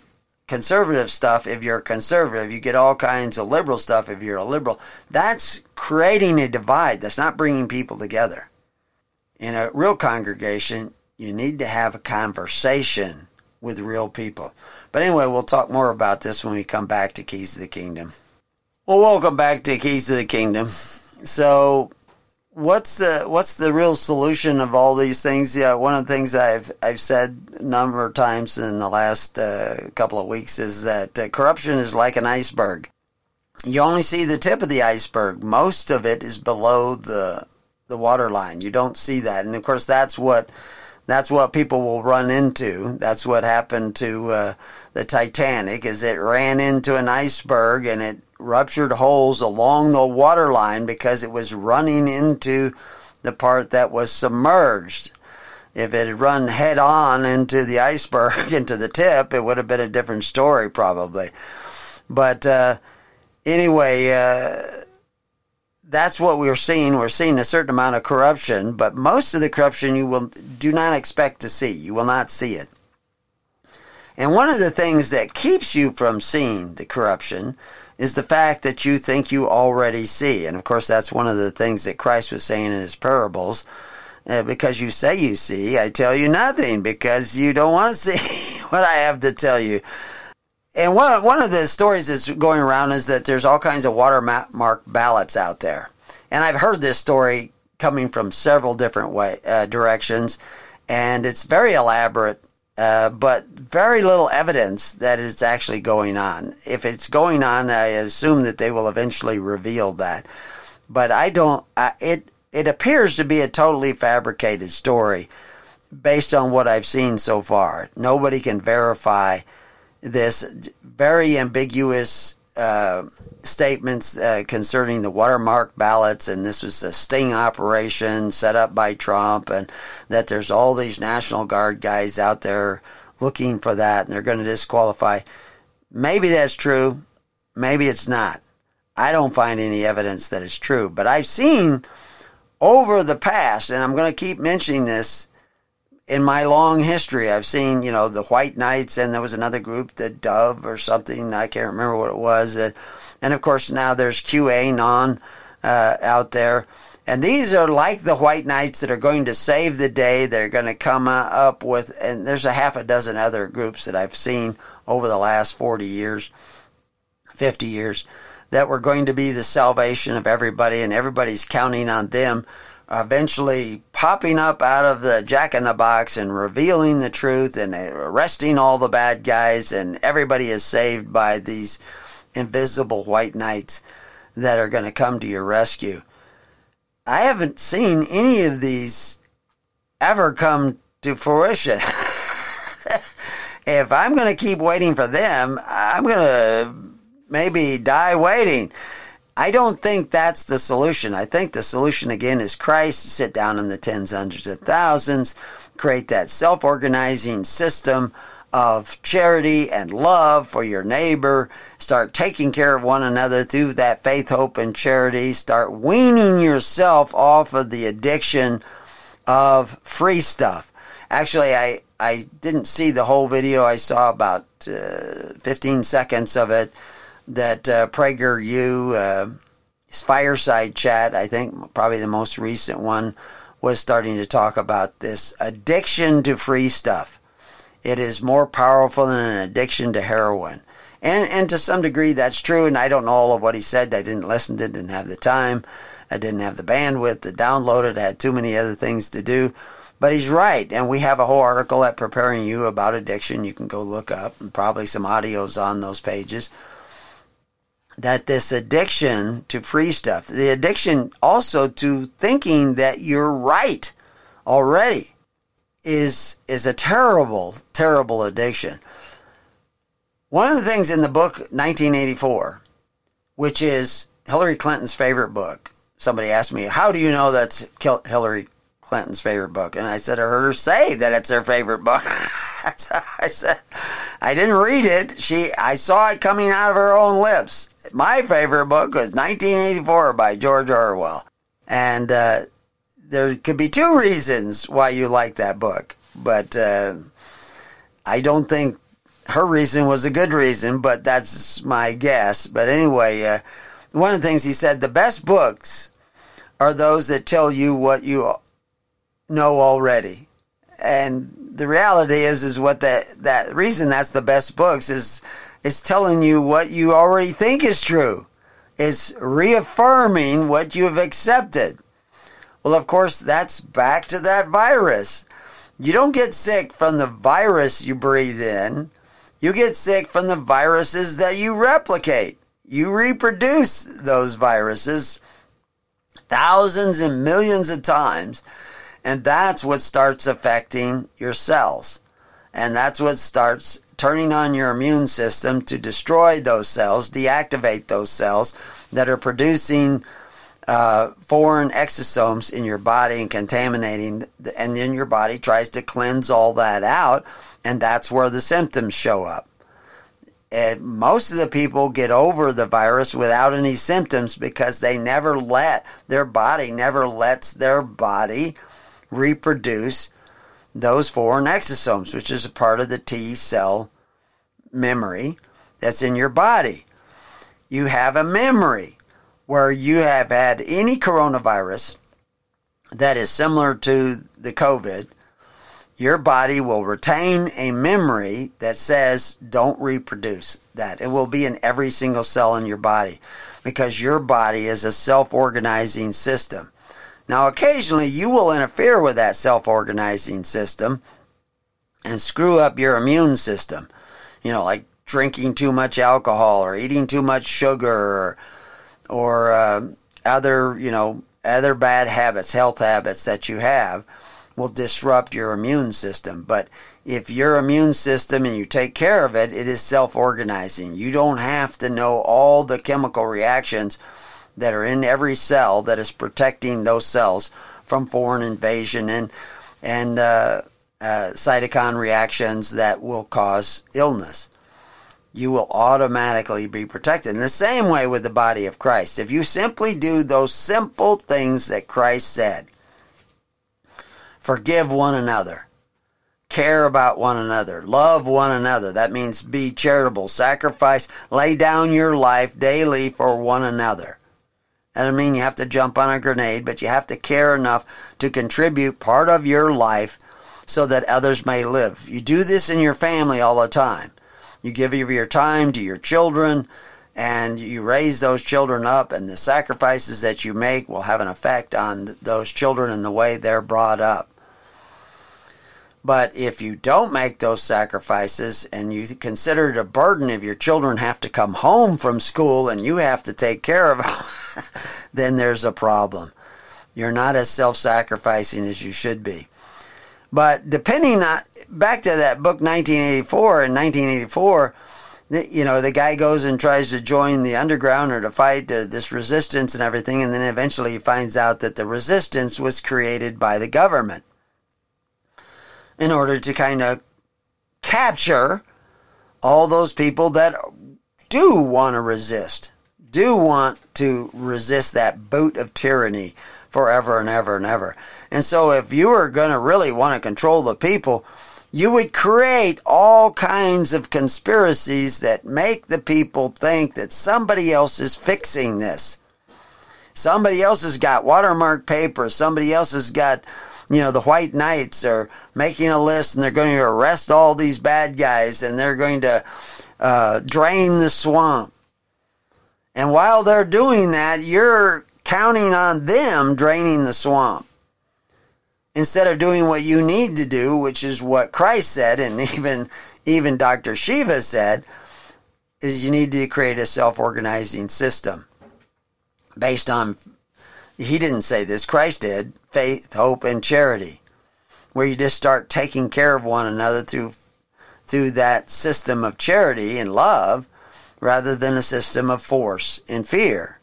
conservative stuff if you're a conservative. You get all kinds of liberal stuff if you're a liberal. That's creating a divide. That's not bringing people together. In a real congregation, you need to have a conversation with real people. But anyway, we'll talk more about this when we come back to Keys to the Kingdom. Well, welcome back to Keys to the Kingdom. So, what's the real solution of all these things? Yeah, one of the things I've said a number of times in the last couple of weeks is that corruption is like an iceberg. You only see the tip of the iceberg. Most of it is below the water line. You don't see that, and of course that's what people will run into. That's what happened to the Titanic. Is it ran into an iceberg and it ruptured holes along the water line because it was running into the part that was submerged. If it had run head on into the iceberg, into the tip, it would have been a different story probably. But anyway, that's what we're seeing. We're seeing a certain amount of corruption, but most of the corruption you do not expect to see. You will not see it. And one of the things that keeps you from seeing the corruption is the fact that you think you already see. And of course, that's one of the things that Christ was saying in his parables. Because you say you see, I tell you nothing, because you don't want to see what I have to tell you. And one of the stories that's going around is that there's all kinds of watermark ballots out there. And I've heard this story coming from several different directions, and it's very elaborate, but very little evidence that it's actually going on. If it's going on, I assume that they will eventually reveal that. But I don't. It appears to be a totally fabricated story based on what I've seen so far. Nobody can verify this very ambiguous statements concerning the watermark ballots, and this was a sting operation set up by Trump, and that there's all these National Guard guys out there looking for that, and they're going to disqualify. Maybe that's true. Maybe it's not. I don't find any evidence that it's true, but I've seen over the past, and I'm going to keep mentioning this, in my long history, I've seen, the White Knights, and there was another group, the Dove or something. I can't remember what it was. And of course, now there's QAnon out there. And these are like the White Knights that are going to save the day. They're going to come up with, and there's a half a dozen other groups that I've seen over the last 40 years, 50 years, that were going to be the salvation of everybody, and everybody's counting on them eventually popping up out of the jack-in-the-box and revealing the truth and arresting all the bad guys, and everybody is saved by these invisible white knights that are going to come to your rescue. I haven't seen any of these ever come to fruition. If I'm going to keep waiting for them, I'm going to maybe die waiting. I don't think that's the solution. I think the solution, again, is Christ. Sit down in the tens, hundreds of thousands, create that self-organizing system of charity and love for your neighbor. Start taking care of one another through that faith, hope, and charity. Start weaning yourself off of the addiction of free stuff. Actually, I didn't see the whole video. I saw about 15 seconds of it. That PragerU, his fireside chat, I think probably the most recent one, was starting to talk about this addiction to free stuff. It is more powerful than an addiction to heroin. And to some degree that's true, and I don't know all of what he said. I didn't listen to it, didn't have the time. I didn't have the bandwidth to download it. I had too many other things to do. But he's right, and we have a whole article at Preparing You about addiction. You can go look up, and probably some audios on those pages. That this addiction to free stuff, the addiction also to thinking that you're right already, is a terrible, terrible addiction. One of the things in the book 1984, which is Hillary Clinton's favorite book, somebody asked me, how do you know that's Hillary Clinton's favorite book? And I said, I heard her say that it's her favorite book. I said, I didn't read it. I saw it coming out of her own lips. My favorite book was 1984 by George Orwell. And there could be two reasons why you like that book. But I don't think her reason was a good reason, but that's my guess. But anyway, one of the things he said, the best books are those that tell you what you know already. And the reality is what that reason that's the best books is telling you what you already think is true. It's reaffirming what you have accepted. Well, of course, that's back to that virus. You don't get sick from the virus you breathe in. You get sick from the viruses that you replicate. You reproduce those viruses thousands and millions of times, and that's what starts affecting your cells. And that's what starts turning on your immune system to destroy those cells, deactivate those cells that are producing foreign exosomes in your body and contaminating, and then your body tries to cleanse all that out, and that's where the symptoms show up. And most of the people get over the virus without any symptoms because their body never lets their body reproduce those foreign exosomes, which is a part of the T cell memory that's in your body. You have a memory where you have had any coronavirus that is similar to the COVID. Your body will retain a memory that says don't reproduce that. It will be in every single cell in your body because your body is a self-organizing system. Now, occasionally you will interfere with that self-organizing system and screw up your immune system. Like drinking too much alcohol or eating too much sugar or other bad habits, health habits that you have will disrupt your immune system. But if your immune system and you take care of it, it is self-organizing. You don't have to know all the chemical reactions that are in every cell that is protecting those cells from foreign invasion and cytokine reactions that will cause illness. You will automatically be protected. In the same way with the body of Christ. If you simply do those simple things that Christ said, forgive one another, care about one another, love one another. That means be charitable, sacrifice, lay down your life daily for one another. That doesn't mean you have to jump on a grenade, but you have to care enough to contribute part of your life so that others may live. You do this in your family all the time. You give your time to your children, and you raise those children up, and the sacrifices that you make will have an effect on those children and the way they're brought up. But if you don't make those sacrifices and you consider it a burden if your children have to come home from school and you have to take care of them, then there's a problem. You're not as self-sacrificing as you should be. But depending on, back to that book 1984, in 1984, the guy goes and tries to join the underground or to fight this resistance and everything, and then eventually he finds out that the resistance was created by the government in order to kind of capture all those people that do want to resist, do want to resist that boot of tyranny forever and ever and ever. And so if you were going to really want to control the people, you would create all kinds of conspiracies that make the people think that somebody else is fixing this. Somebody else has got watermark paper. Somebody else has got, the White Knights are making a list and they're going to arrest all these bad guys and they're going to drain the swamp. And while they're doing that, you're counting on them draining the swamp instead of doing what you need to do, which is what Christ said, and even Dr. Shiva said, is you need to create a self-organizing system based on, he didn't say this, Christ did, faith, hope, and charity, where you just start taking care of one another through that system of charity and love rather than a system of force and fear.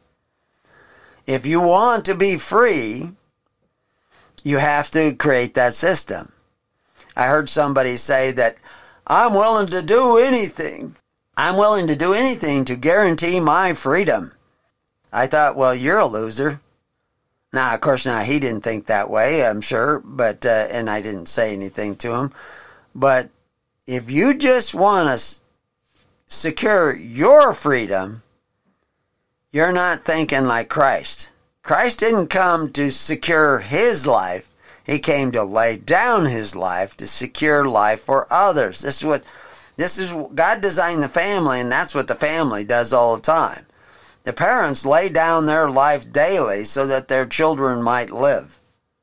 If you want to be free, you have to create that system. I heard somebody say that I'm willing to do anything. I'm willing to do anything to guarantee my freedom. I thought, well, you're a loser. Now, of course, he didn't think that way, I'm sure, but and I didn't say anything to him. But if you just want to secure your freedom, you're not thinking like Christ. Christ didn't come to secure his life. He came to lay down his life to secure life for others. This is God designed the family, and that's what the family does all the time. The parents lay down their life daily so that their children might live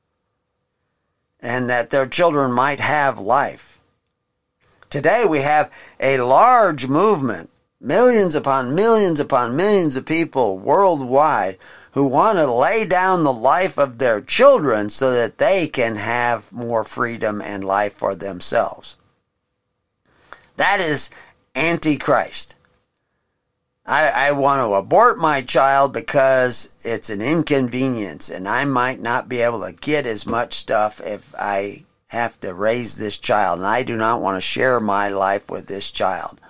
and that their children might have life. Today we have a large movement, millions upon millions upon millions of people worldwide who want to lay down the life of their children so that they can have more freedom and life for themselves. That is Antichrist. I want to abort my child because it's an inconvenience and I might not be able to get as much stuff if I have to raise this child, and I do not want to share my life with this child.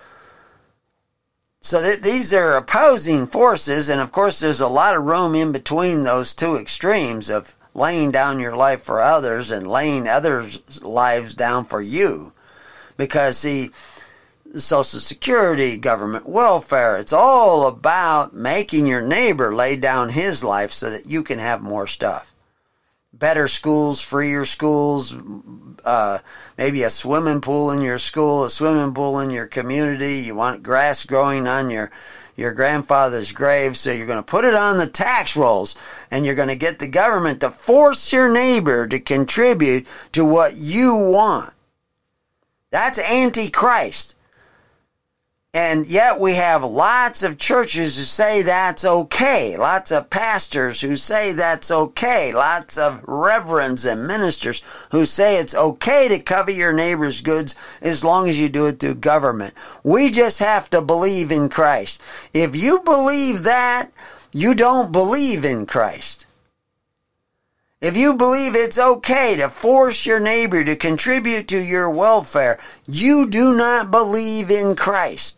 So these are opposing forces, and of course there's a lot of room in between those two extremes of laying down your life for others and laying others' lives down for you. Because, see, Social Security, government welfare, it's all about making your neighbor lay down his life so that you can have more stuff. Better schools, freer schools, maybe a swimming pool in your school, a swimming pool in your community. You want grass growing on your grandfather's grave, so you're going to put it on the tax rolls, and you're going to get the government to force your neighbor to contribute to what you want. That's Antichrist. And yet we have lots of churches who say that's okay. Lots of pastors who say that's okay. Lots of reverends and ministers who say it's okay to covet your neighbor's goods as long as you do it through government. We just have to believe in Christ. If you believe that, you don't believe in Christ. If you believe it's okay to force your neighbor to contribute to your welfare, you do not believe in Christ.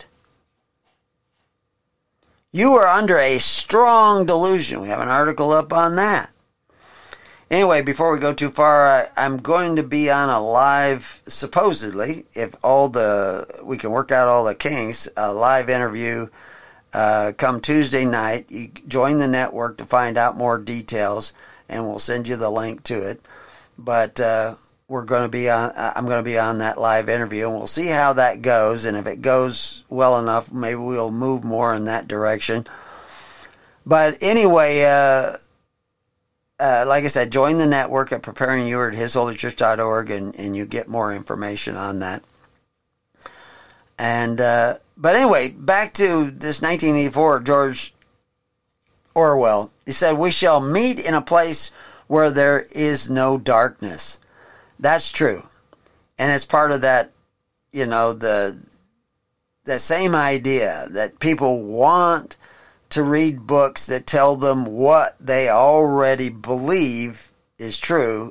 You are under a strong delusion. We have an article up on that. Anyway, before we go too far, I'm going to be on a live, supposedly, if we can work out all the kinks, a live interview come Tuesday night. You join the network to find out more details, and we'll send you the link to it. But I'm going to be on that live interview, and we'll see how that goes. And if it goes well enough, maybe we'll move more in that direction. But anyway, like I said, join the network at Preparing You at hisholychurch.org, and you get more information on that. And but anyway, back to this 1984, George Orwell. He said, "We shall meet in a place where there is no darkness." That's true. And it's part of that, the same idea that people want to read books that tell them what they already believe is true.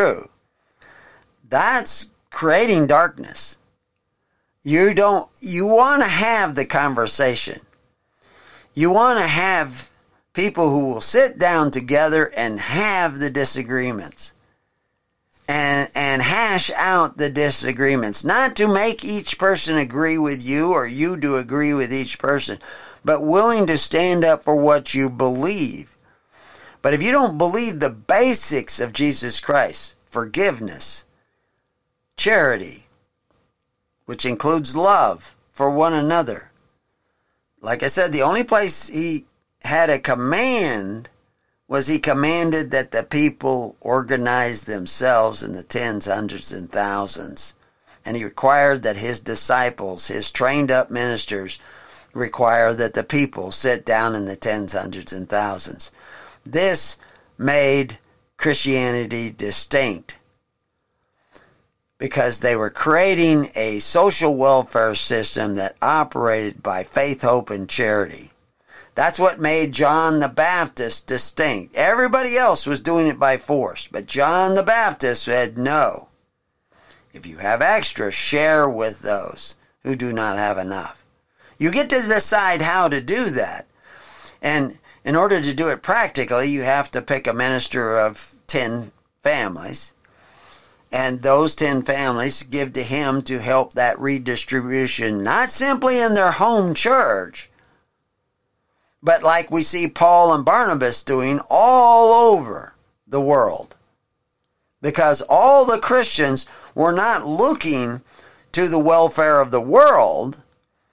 That's creating darkness. You want to have the conversation. You want to have people who will sit down together and have the disagreements. And hash out the disagreements. Not to make each person agree with you or you to agree with each person, but willing to stand up for what you believe. But if you don't believe the basics of Jesus Christ, forgiveness, charity, which includes love for one another. Like I said, the only place he had a command was he commanded that the people organize themselves in the tens, hundreds, and thousands. And he required that his disciples, his trained up ministers, require that the people sit down in the tens, hundreds, and thousands. This made Christianity distinct because they were creating a social welfare system that operated by faith, hope, and charity. That's what made John the Baptist distinct. Everybody else was doing it by force, but John the Baptist said, no. If you have extra, share with those who do not have enough. You get to decide how to do that. And in order to do it practically, you have to pick a minister of 10 families. And those 10 families give to him to help that redistribution, not simply in their home church, but like we see Paul and Barnabas doing all over the world. Because all the Christians were not looking to the welfare of the world,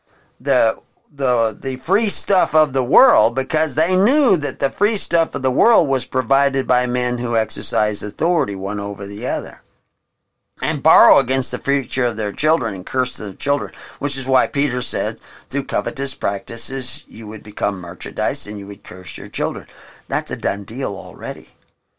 the free stuff of the world, because they knew that the free stuff of the world was provided by men who exercise authority one over the other, and borrow against the future of their children and curse their children, which is why Peter said, through covetous practices, you would become merchandise and you would curse your children. That's a done deal already.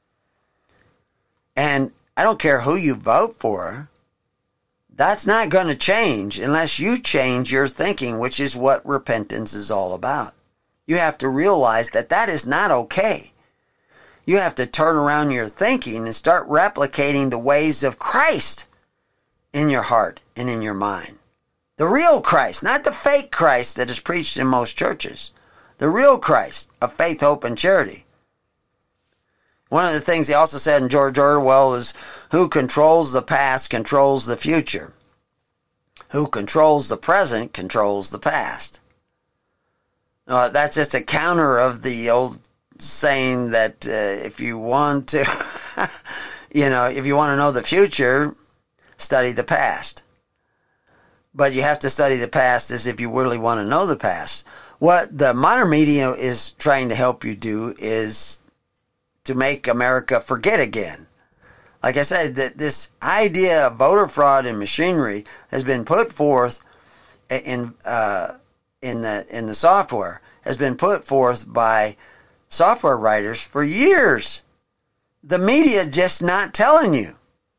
And I don't care who you vote for, that's not going to change unless you change your thinking, which is what repentance is all about. You have to realize that that is not okay. You have to turn around your thinking and start replicating the ways of Christ in your heart and in your mind. The real Christ, not the fake Christ that is preached in most churches. The real Christ of faith, hope, and charity. One of the things he also said in George Orwell was, who controls the past controls the future. Who controls the present controls the past. That's just a counter of the old saying that if you want to, if you want to know the future, study the past. But you have to study the past as if you really want to know the past. What the modern media is trying to help you do is to make America forget again. Like I said, that this idea of voter fraud and machinery has been put forth in the software, has been put forth by software writers for years. The media just not telling you.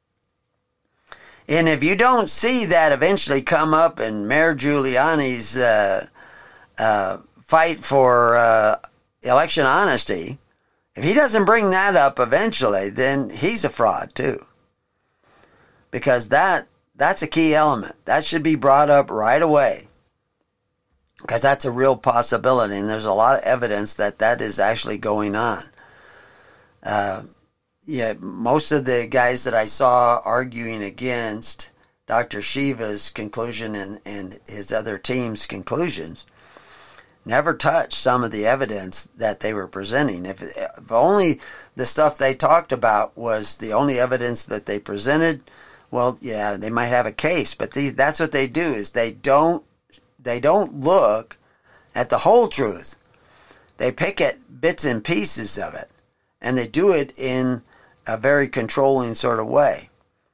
And if you don't see that eventually come up in Mayor Giuliani's fight for election honesty, if he doesn't bring that up eventually, then he's a fraud too. Because that's a key element. That should be brought up right away. Because that's a real possibility, and there's a lot of evidence that that is actually going on. Most of the guys that I saw arguing against Dr. Shiva's conclusion and his other team's conclusions never touched some of the evidence that they were presenting. If only the stuff they talked about was the only evidence that they presented, well, yeah, they might have a case. But that's what they do, is they don't look at the whole truth. They pick at bits and pieces of it, and they do it in a very controlling sort of way.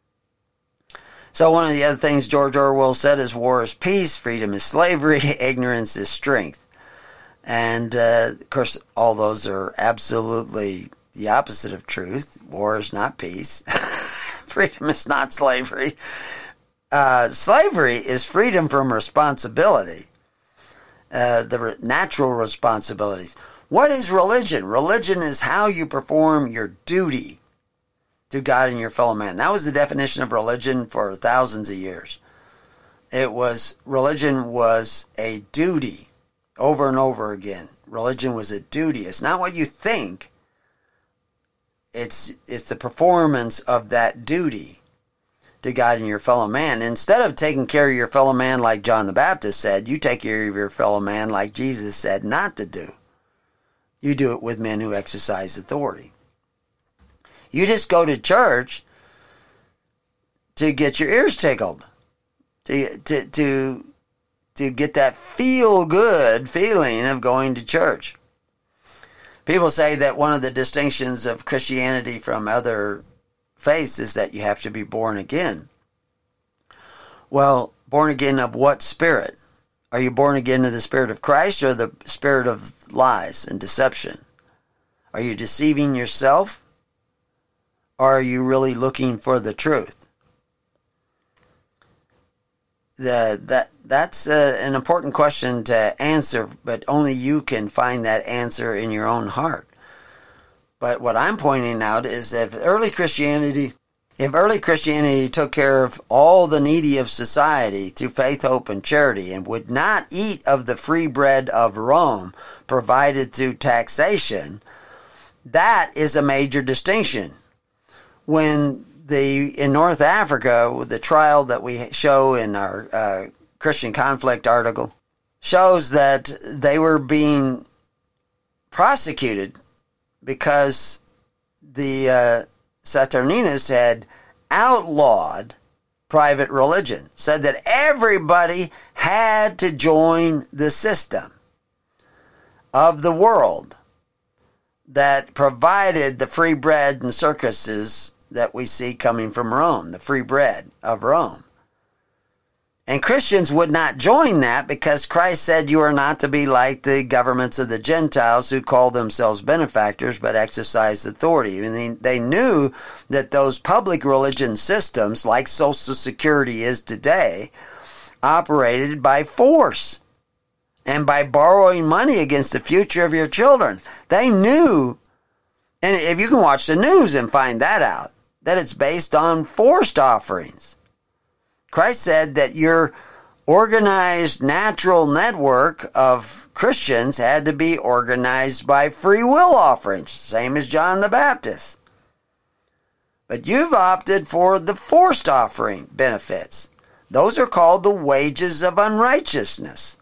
So one of the other things George Orwell said is, war is peace, freedom is slavery, ignorance is strength. And, of course, all those are absolutely the opposite of truth. War is not peace. Freedom is not slavery. Slavery is freedom from responsibility, the natural responsibilities. What is religion? Religion is how you perform your duty to God and your fellow man. That was the definition of religion for thousands of years. Religion was a duty over and over again. Religion was a duty. It's not what you think. It's the performance of that duty to God and your fellow man. Instead of taking care of your fellow man like John the Baptist said, you take care of your fellow man like Jesus said not to do. You do it with men who exercise authority. You just go to church to get your ears tickled, to get that feel-good feeling of going to church. People say that one of the distinctions of Christianity from other faiths is that you have to be born again. Well, born again of what spirit? Are you born again of the Spirit of Christ or the spirit of lies and deception? Are you deceiving yourself? Or are you really looking for the truth? That's an important question to answer, but only you can find that answer in your own heart. But what I'm pointing out is that if early Christianity took care of all the needy of society through faith, hope, and charity, and would not eat of the free bread of Rome provided through taxation, that is a major distinction. When in North Africa, the trial that we show in our Christian conflict article shows that they were being prosecuted because the Saturninus had outlawed private religion, said that everybody had to join the system of the world that provided the free bread and circuses that we see coming from Rome, the free bread of Rome. And Christians would not join that because Christ said you are not to be like the governments of the Gentiles who call themselves benefactors but exercise authority. And they knew that those public religion systems, like Social Security is today, operated by force and by borrowing money against the future of your children. They knew, and if you can watch the news and find that out, that it's based on forced offerings. Christ said that your organized natural network of Christians had to be organized by free will offerings, same as John the Baptist. But you've opted for the forced offering benefits. Those are called the wages of unrighteousness.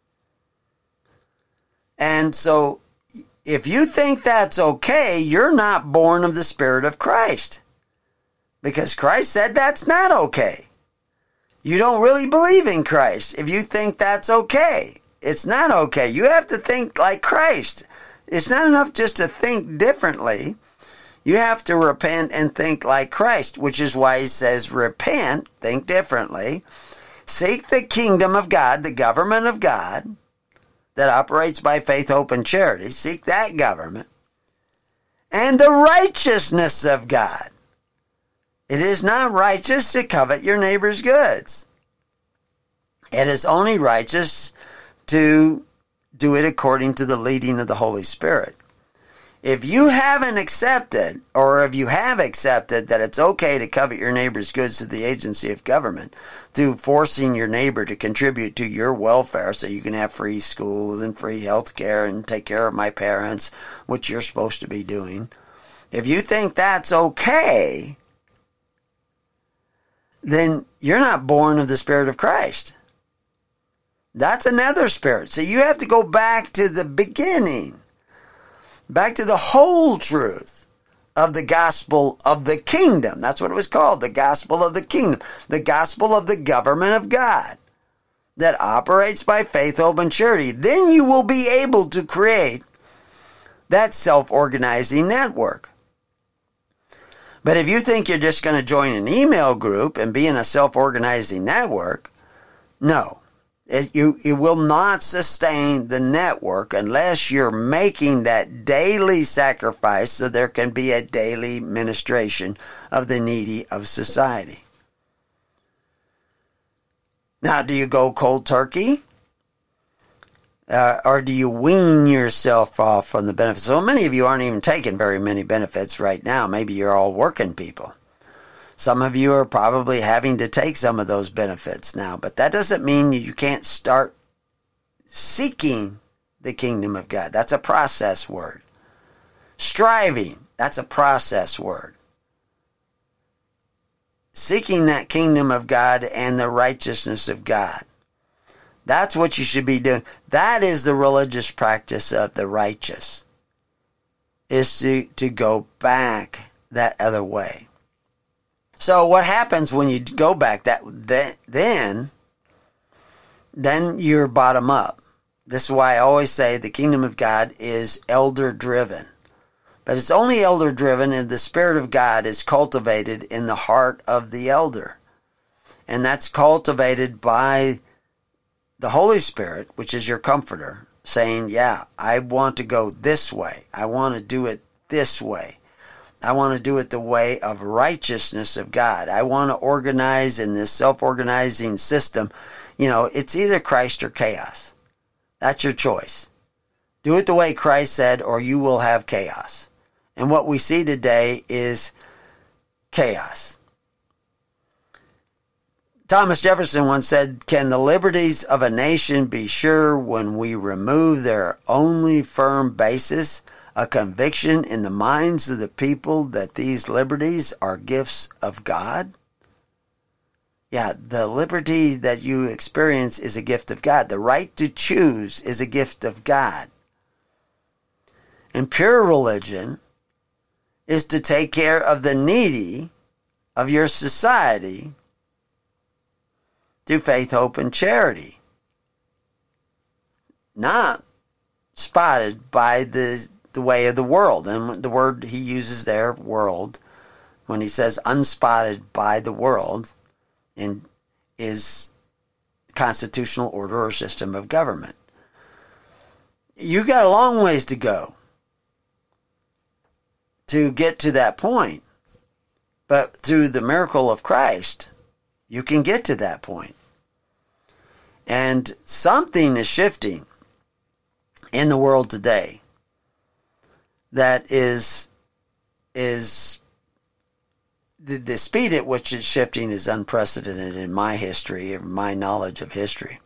And so, if you think that's okay, you're not born of the Spirit of Christ. Because Christ said that's not okay. You don't really believe in Christ if you think that's okay. It's not okay. You have to think like Christ. It's not enough just to think differently. You have to repent and think like Christ, which is why he says repent, think differently, seek the kingdom of God, the government of God that operates by faith, hope, and charity. Seek that government. And the righteousness of God. It is not righteous to covet your neighbor's goods. It is only righteous to do it according to the leading of the Holy Spirit. If you haven't accepted, or if you have accepted that it's okay to covet your neighbor's goods through the agency of government, through forcing your neighbor to contribute to your welfare so you can have free schools and free health care and take care of my parents, which you're supposed to be doing, if you think that's okay, then you're not born of the Spirit of Christ. That's another spirit. So you have to go back to the beginning, back to the whole truth of the gospel of the kingdom. That's what it was called, the gospel of the kingdom, the gospel of the government of God that operates by faith, hope, and charity. Then you will be able to create that self-organizing network. But if you think you're just going to join an email group and be in a self-organizing network, no. It will not sustain the network unless you're making that daily sacrifice so there can be a daily ministration of the needy of society. Now, do you go cold turkey? Or do you wean yourself off from the benefits? So many of you aren't even taking very many benefits right now. Maybe you're all working people. Some of you are probably having to take some of those benefits now, but that doesn't mean you can't start seeking the kingdom of God. That's a process word. Striving, that's a process word. Seeking that kingdom of God and the righteousness of God. That's what you should be doing. That is the religious practice of the righteous, is to go back that other way. So what happens when you go back then you're bottom up. This is why I always say the kingdom of God is elder driven. But it's only elder driven if the Spirit of God is cultivated in the heart of the elder. And that's cultivated by the Holy Spirit, which is your comforter, saying, yeah, I want to go this way. I want to do it this way. I want to do it the way of righteousness of God. I want to organize in this self-organizing system. You know, it's either Christ or chaos. That's your choice. Do it the way Christ said, or you will have chaos. And what we see today is chaos. Thomas Jefferson once said, "Can the liberties of a nation be sure when we remove their only firm basis a conviction in the minds of the people that these liberties are gifts of God? Yeah, the liberty that you experience is a gift of God. The right to choose is a gift of God. And pure religion is to take care of the needy of your society through faith, hope, and charity. Not spotted by the way of the world. And the word he uses there, world, when he says unspotted by the world, is constitutional order or system of government. You got a long ways to go to get to that point. But through the miracle of Christ, you can get to that point. And something is shifting in the world today that is the speed at which it's shifting is unprecedented in my history, or my knowledge of history.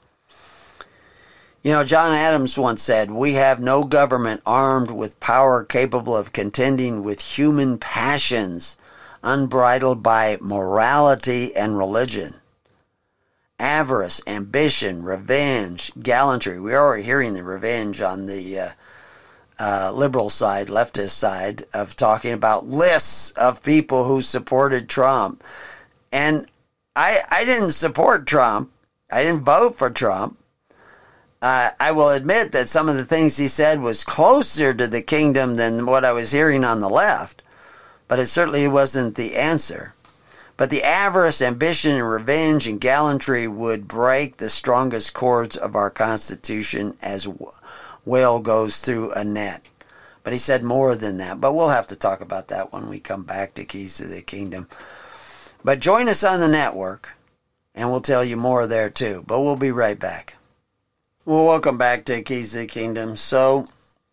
You know, John Adams once said, "We have no government armed with power capable of contending with human passions, unbridled by morality and religion. Avarice, ambition, revenge, gallantry." We're already hearing the revenge on the liberal side, leftist side, of talking about lists of people who supported Trump. And I didn't support Trump. I didn't vote for Trump. I will admit that some of the things he said was closer to the kingdom than what I was hearing on the left. But it certainly wasn't the answer. But the avarice, ambition, and revenge and gallantry would break the strongest cords of our Constitution as whale goes through a net. But he said more than that. But we'll have to talk about that when we come back to Keys to the Kingdom. But join us on the network, and we'll tell you more there too. But we'll be right back. Well, welcome back to Keys to the Kingdom. So,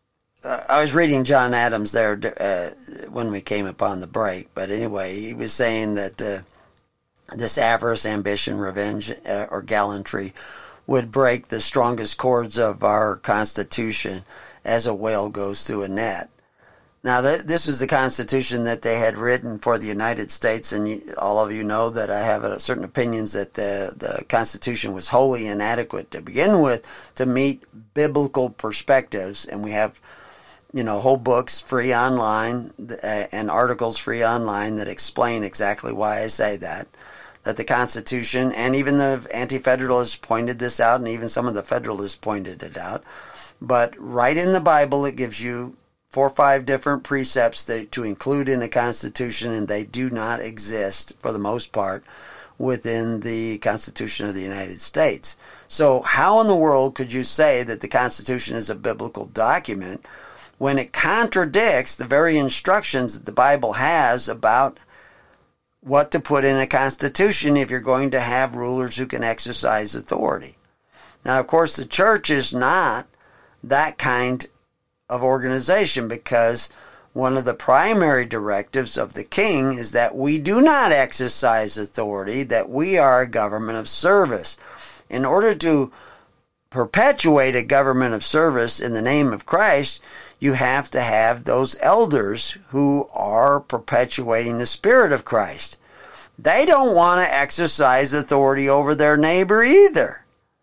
I was reading John Adams there when we came upon the break. But anyway, he was saying that this avarice, ambition, revenge, or gallantry would break the strongest cords of our Constitution as a whale goes through a net. Now, this was the Constitution that they had written for the United States, and all of you know that I have certain opinions that the Constitution was wholly inadequate to begin with to meet biblical perspectives, and we have, whole books free online and articles free online that explain exactly why I say that the Constitution, and even the Anti-Federalists pointed this out, and even some of the Federalists pointed it out, but right in the Bible it gives you 4 or 5 different precepts to include in the Constitution, and they do not exist, for the most part, within the Constitution of the United States. So how in the world could you say that the Constitution is a biblical document when it contradicts the very instructions that the Bible has about what to put in a constitution if you're going to have rulers who can exercise authority? Now, of course, the church is not that kind of organization, because one of the primary directives of the king is that we do not exercise authority, that we are a government of service. In order to perpetuate a government of service in the name of Christ, you have to have those elders who are perpetuating the Spirit of Christ. They don't want to exercise authority over their neighbor either.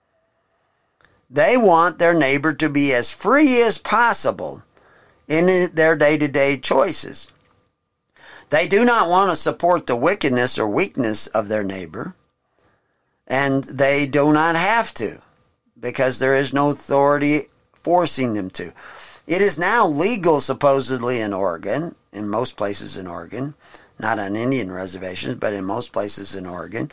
They want their neighbor to be as free as possible in their day-to-day choices. They do not want to support the wickedness or weakness of their neighbor, and they do not have to, because there is no authority forcing them to. It is now legal, supposedly, in Oregon, in most places in Oregon, not on Indian reservations, but in most places in Oregon,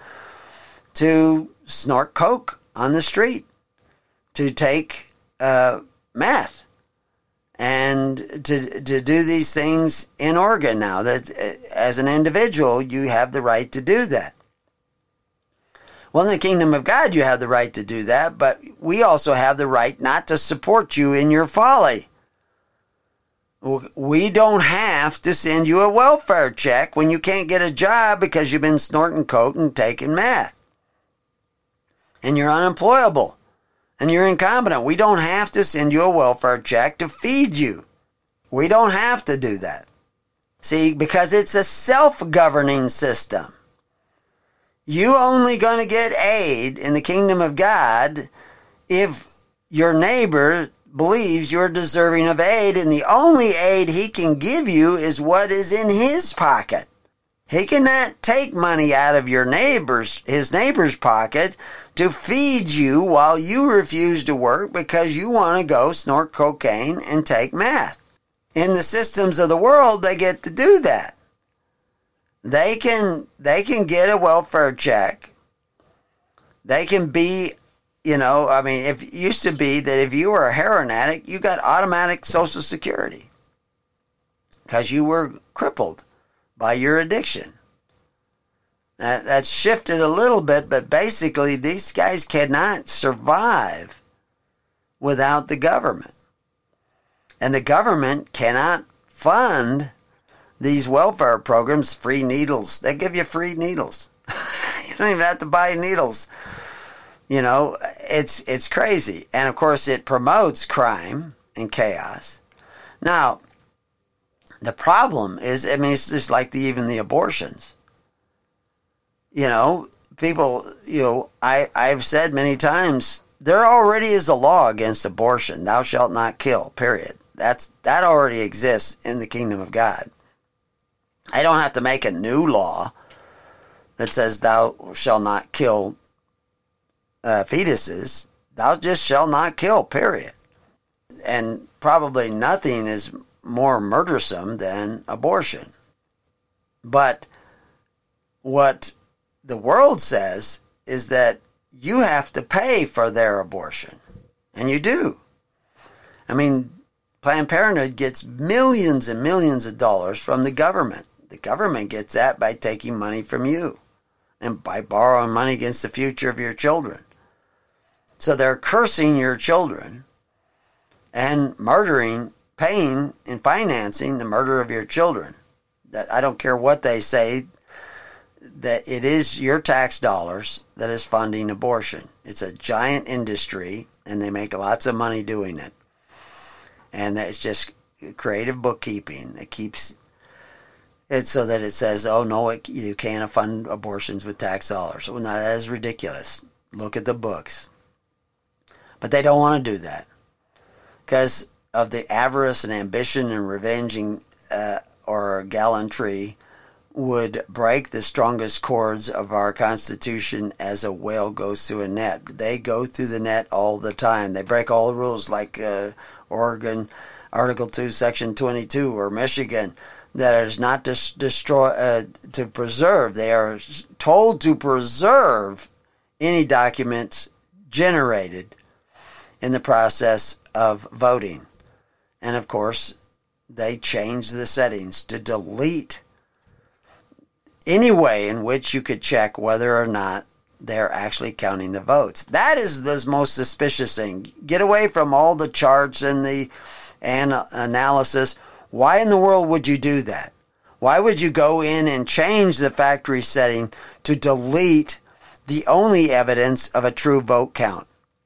to snort coke on the street, to take meth, and to do these things in Oregon now. That as an individual, you have the right to do that. Well, in the kingdom of God, you have the right to do that, but we also have the right not to support you in your folly. We don't have to send you a welfare check when you can't get a job because you've been snorting coke and taking meth. And you're unemployable. And you're incompetent. We don't have to send you a welfare check to feed you. We don't have to do that. See, because it's a self-governing system. You only going to get aid in the kingdom of God if your neighbor believes you're deserving of aid, and the only aid he can give you is what is in his pocket. He cannot take money out of his neighbor's pocket to feed you while you refuse to work because you want to go snort cocaine and take meth. In the systems of the world, they get to do that. They can get a welfare check. They can be, it used to be that if you were a heroin addict, you got automatic Social Security because you were crippled by your addiction. That's shifted a little bit, but basically these guys cannot survive without the government. And the government cannot fund these welfare programs, free needles. They give you free needles. You don't even have to buy needles. It's crazy. And of course it promotes crime and chaos. Now, the problem is, it's just like even the abortions. People, I've said many times, there already is a law against abortion. Thou shalt not kill, period. That already exists in the kingdom of God. I don't have to make a new law that says thou shalt not kill fetuses. Thou just shalt not kill, period. And probably nothing is more murdersome than abortion. But what the world says is that you have to pay for their abortion. And you do. Planned Parenthood gets millions and millions of dollars from the government. The government gets that by taking money from you and by borrowing money against the future of your children. So they're cursing your children and paying and financing the murder of your children. That I don't care what they say, that it is your tax dollars that is funding abortion. It's a giant industry, and they make lots of money doing it. And it's just creative bookkeeping that keeps it so that it says, oh, no, you can't fund abortions with tax dollars. Well, now, that is ridiculous. Look at the books. But they don't want to do that because of the avarice and ambition and revenging or gallantry would break the strongest cords of our Constitution as a whale goes through a net. They go through the net all the time. They break all the rules like Oregon, Article 2, Section 22, or Michigan, that is not to preserve. They are told to preserve any documents generated in the process of voting. And of course, they change the settings to delete any way in which you could check whether or not they're actually counting the votes. That is the most suspicious thing. Get away from all the charts and the analysis. Why in the world would you do that? Why would you go in and change the factory setting to delete the only evidence of a true vote count?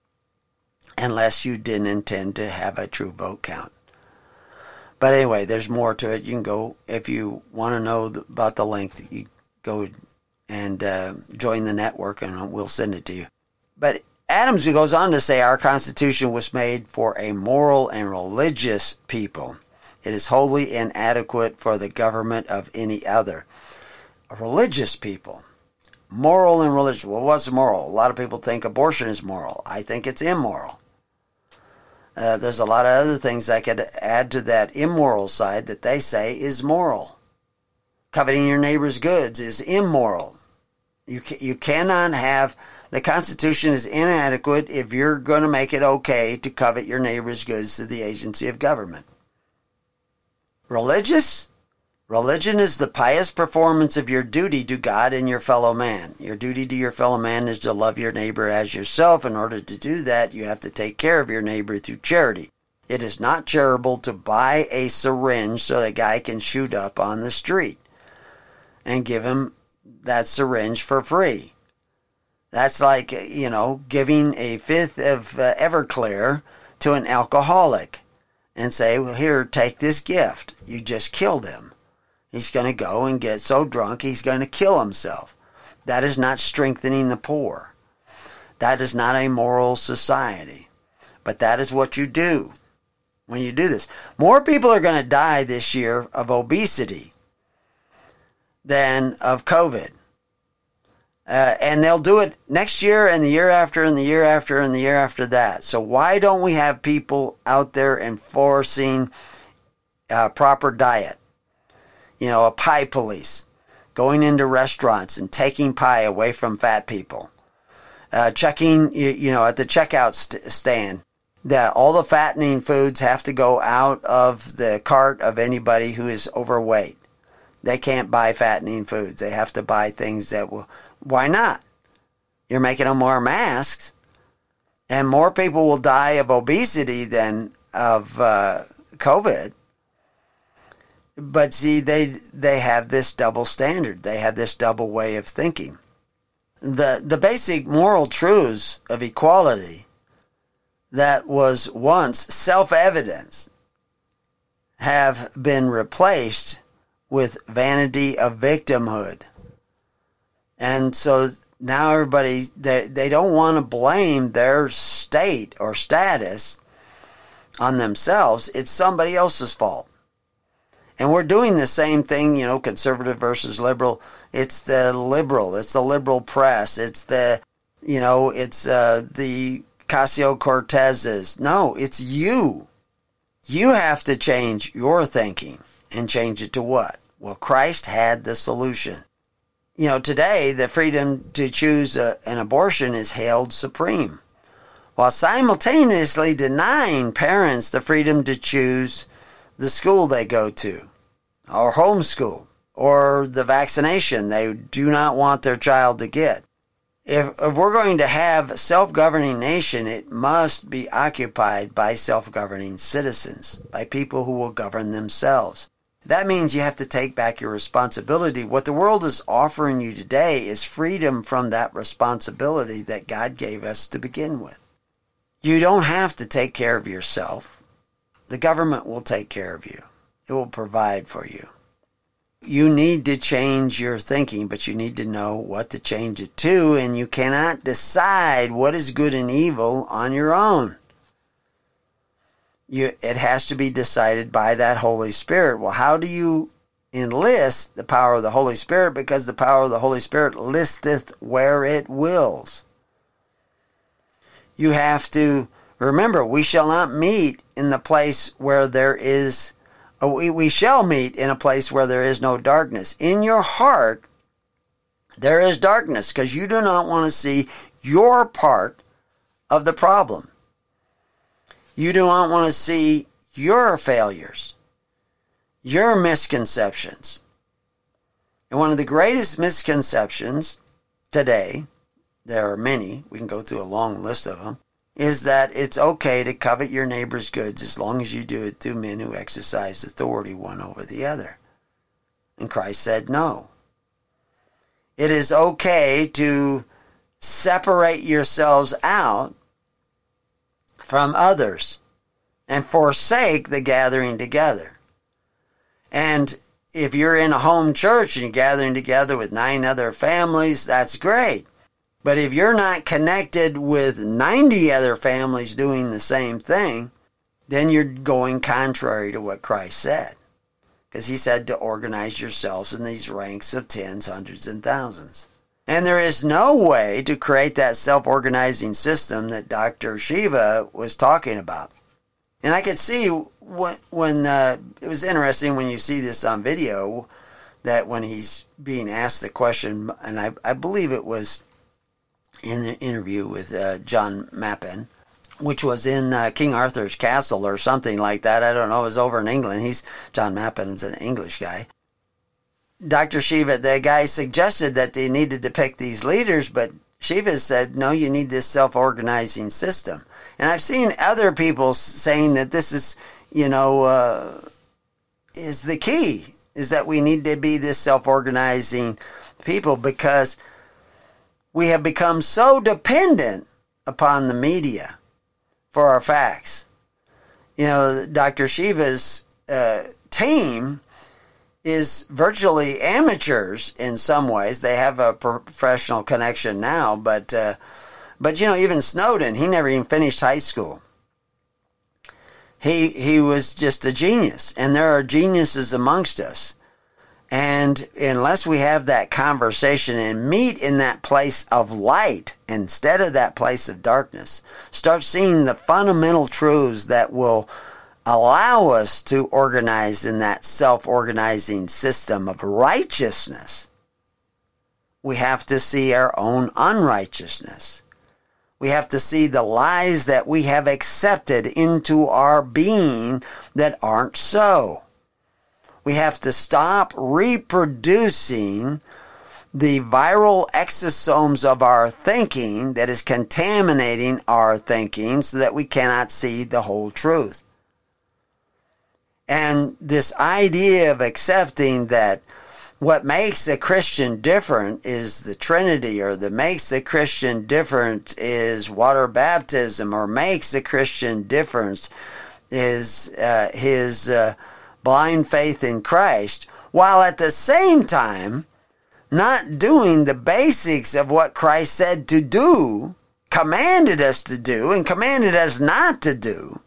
Unless you didn't intend to have a true vote count. But anyway, there's more to it. You can go, if you want to know about the link, you go and join the network and we'll send it to you. But Adams goes on to say our Constitution was made for a moral and religious people. It is wholly inadequate for the government of any other. A religious people. Moral and religious. Well, what's moral? A lot of people think abortion is moral. I think it's immoral. There's a lot of other things I could add to that immoral side that they say is moral. Coveting your neighbor's goods is immoral. You cannot have, the Constitution is inadequate if you're going to make it okay to covet your neighbor's goods through the agency of government. Religious? Religion is the pious performance of your duty to God and your fellow man. Your duty to your fellow man is to love your neighbor as yourself. In order to do that, you have to take care of your neighbor through charity. It is not charitable to buy a syringe so the guy can shoot up on the street and give him that syringe for free. That's like, giving a fifth of Everclear to an alcoholic and say, well, here, take this gift. You just killed him. He's going to go and get so drunk he's going to kill himself. That is not strengthening the poor. That is not a moral society. But that is what you do when you do this. More people are going to die this year of obesity than of COVID. And they'll do it next year and the year after and the year after and the year after that. So why don't we have people out there enforcing proper diet? You know, a pie police, going into restaurants and taking pie away from fat people. Checking, you know, at the checkout stand, that all the fattening foods have to go out of the cart of anybody who is overweight. They can't buy fattening foods. They have to buy things that will... Why not? You're making them wear masks, and more people will die of obesity than of COVID. But see, they have this double standard. They have this double way of thinking. The basic moral truths of equality that was once self-evident have been replaced with vanity of victimhood. And so now everybody, they don't want to blame their state or status on themselves. It's somebody else's fault. And we're doing the same thing, you know, conservative versus liberal. It's the liberal press. It's the, you know, it's the Ocasio-Cortezes. No, it's you. You have to change your thinking and change it to what? Well, Christ had the solution. You know, today the freedom to choose an abortion is held supreme, while simultaneously denying parents the freedom to choose the school they go to, or homeschool, or the vaccination they do not want their child to get. If we're going to have a self-governing nation, it must be occupied by self-governing citizens, by people who will govern themselves. That means you have to take back your responsibility. What the world is offering you today is freedom from that responsibility that God gave us to begin with. You don't have to take care of yourself. The government will take care of you. It will provide for you. You need to change your thinking, but you need to know what to change it to, and you cannot decide what is good and evil on your own. It has to be decided by that Holy Spirit. Well, how do you enlist the power of the Holy Spirit? Because the power of the Holy Spirit listeth where it wills. You have to remember, we shall not meet in the place where there is... We shall meet in a place where there is no darkness. In your heart, there is darkness, because you do not want to see your part of the problem. You do not want to see your failures, your misconceptions. And one of the greatest misconceptions today, there are many, we can go through a long list of them, is that it's okay to covet your neighbor's goods as long as you do it through men who exercise authority one over the other. And Christ said no. It is okay to separate yourselves out from others and forsake the gathering together. And if you're in a home church and you're gathering together with 9 other families, that's great. But if you're not connected with 90 other families doing the same thing, then you're going contrary to what Christ said. Because he said to organize yourselves in these ranks of tens, hundreds, and thousands. And there is no way to create that self-organizing system that Dr. Shiva was talking about. And I could see when it was interesting when you see this on video, that when he's being asked the question, and I believe it was in the interview with John Mappin, which was in King Arthur's castle or something like that. I don't know. It was over in England. John Mappin is an English guy. Dr. Shiva, the guy suggested that they needed to pick these leaders, but Shiva said, no, you need this self-organizing system. And I've seen other people saying that this is, is the key, is that we need to be this self-organizing people, because we have become so dependent upon the media for our facts. Dr. Shiva's team is virtually amateurs in some ways. They have a professional connection now, but even Snowden, he never even finished high school. He was just a genius, and there are geniuses amongst us. And unless we have that conversation and meet in that place of light instead of that place of darkness, start seeing the fundamental truths that will allow us to organize in that self-organizing system of righteousness, we have to see our own unrighteousness. We have to see the lies that we have accepted into our being that aren't so. We have to stop reproducing the viral exosomes of our thinking that is contaminating our thinking so that we cannot see the whole truth. And this idea of accepting that what makes a Christian different is the Trinity, or that makes a Christian different is water baptism, or makes a Christian difference is his blind faith in Christ, while at the same time not doing the basics of what Christ said to do, commanded us to do, and commanded us not to do,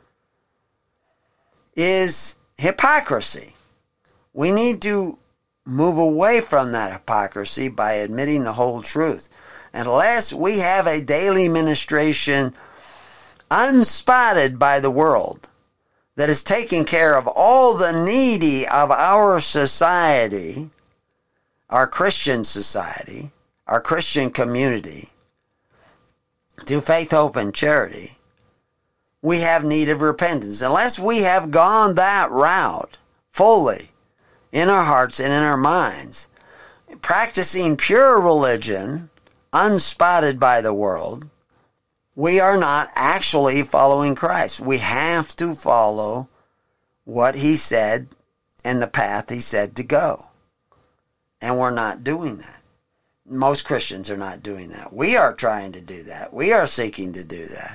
is hypocrisy. We need to move away from that hypocrisy by admitting the whole truth. Unless we have a daily ministration unspotted by the world that is taking care of all the needy of our society, our Christian society, our Christian community, through faith, hope, and charity, we have need of repentance. Unless we have gone that route fully in our hearts and in our minds, practicing pure religion, unspotted by the world, we are not actually following Christ. We have to follow what He said and the path He said to go. And we're not doing that. Most Christians are not doing that. We are trying to do that. We are seeking to do that.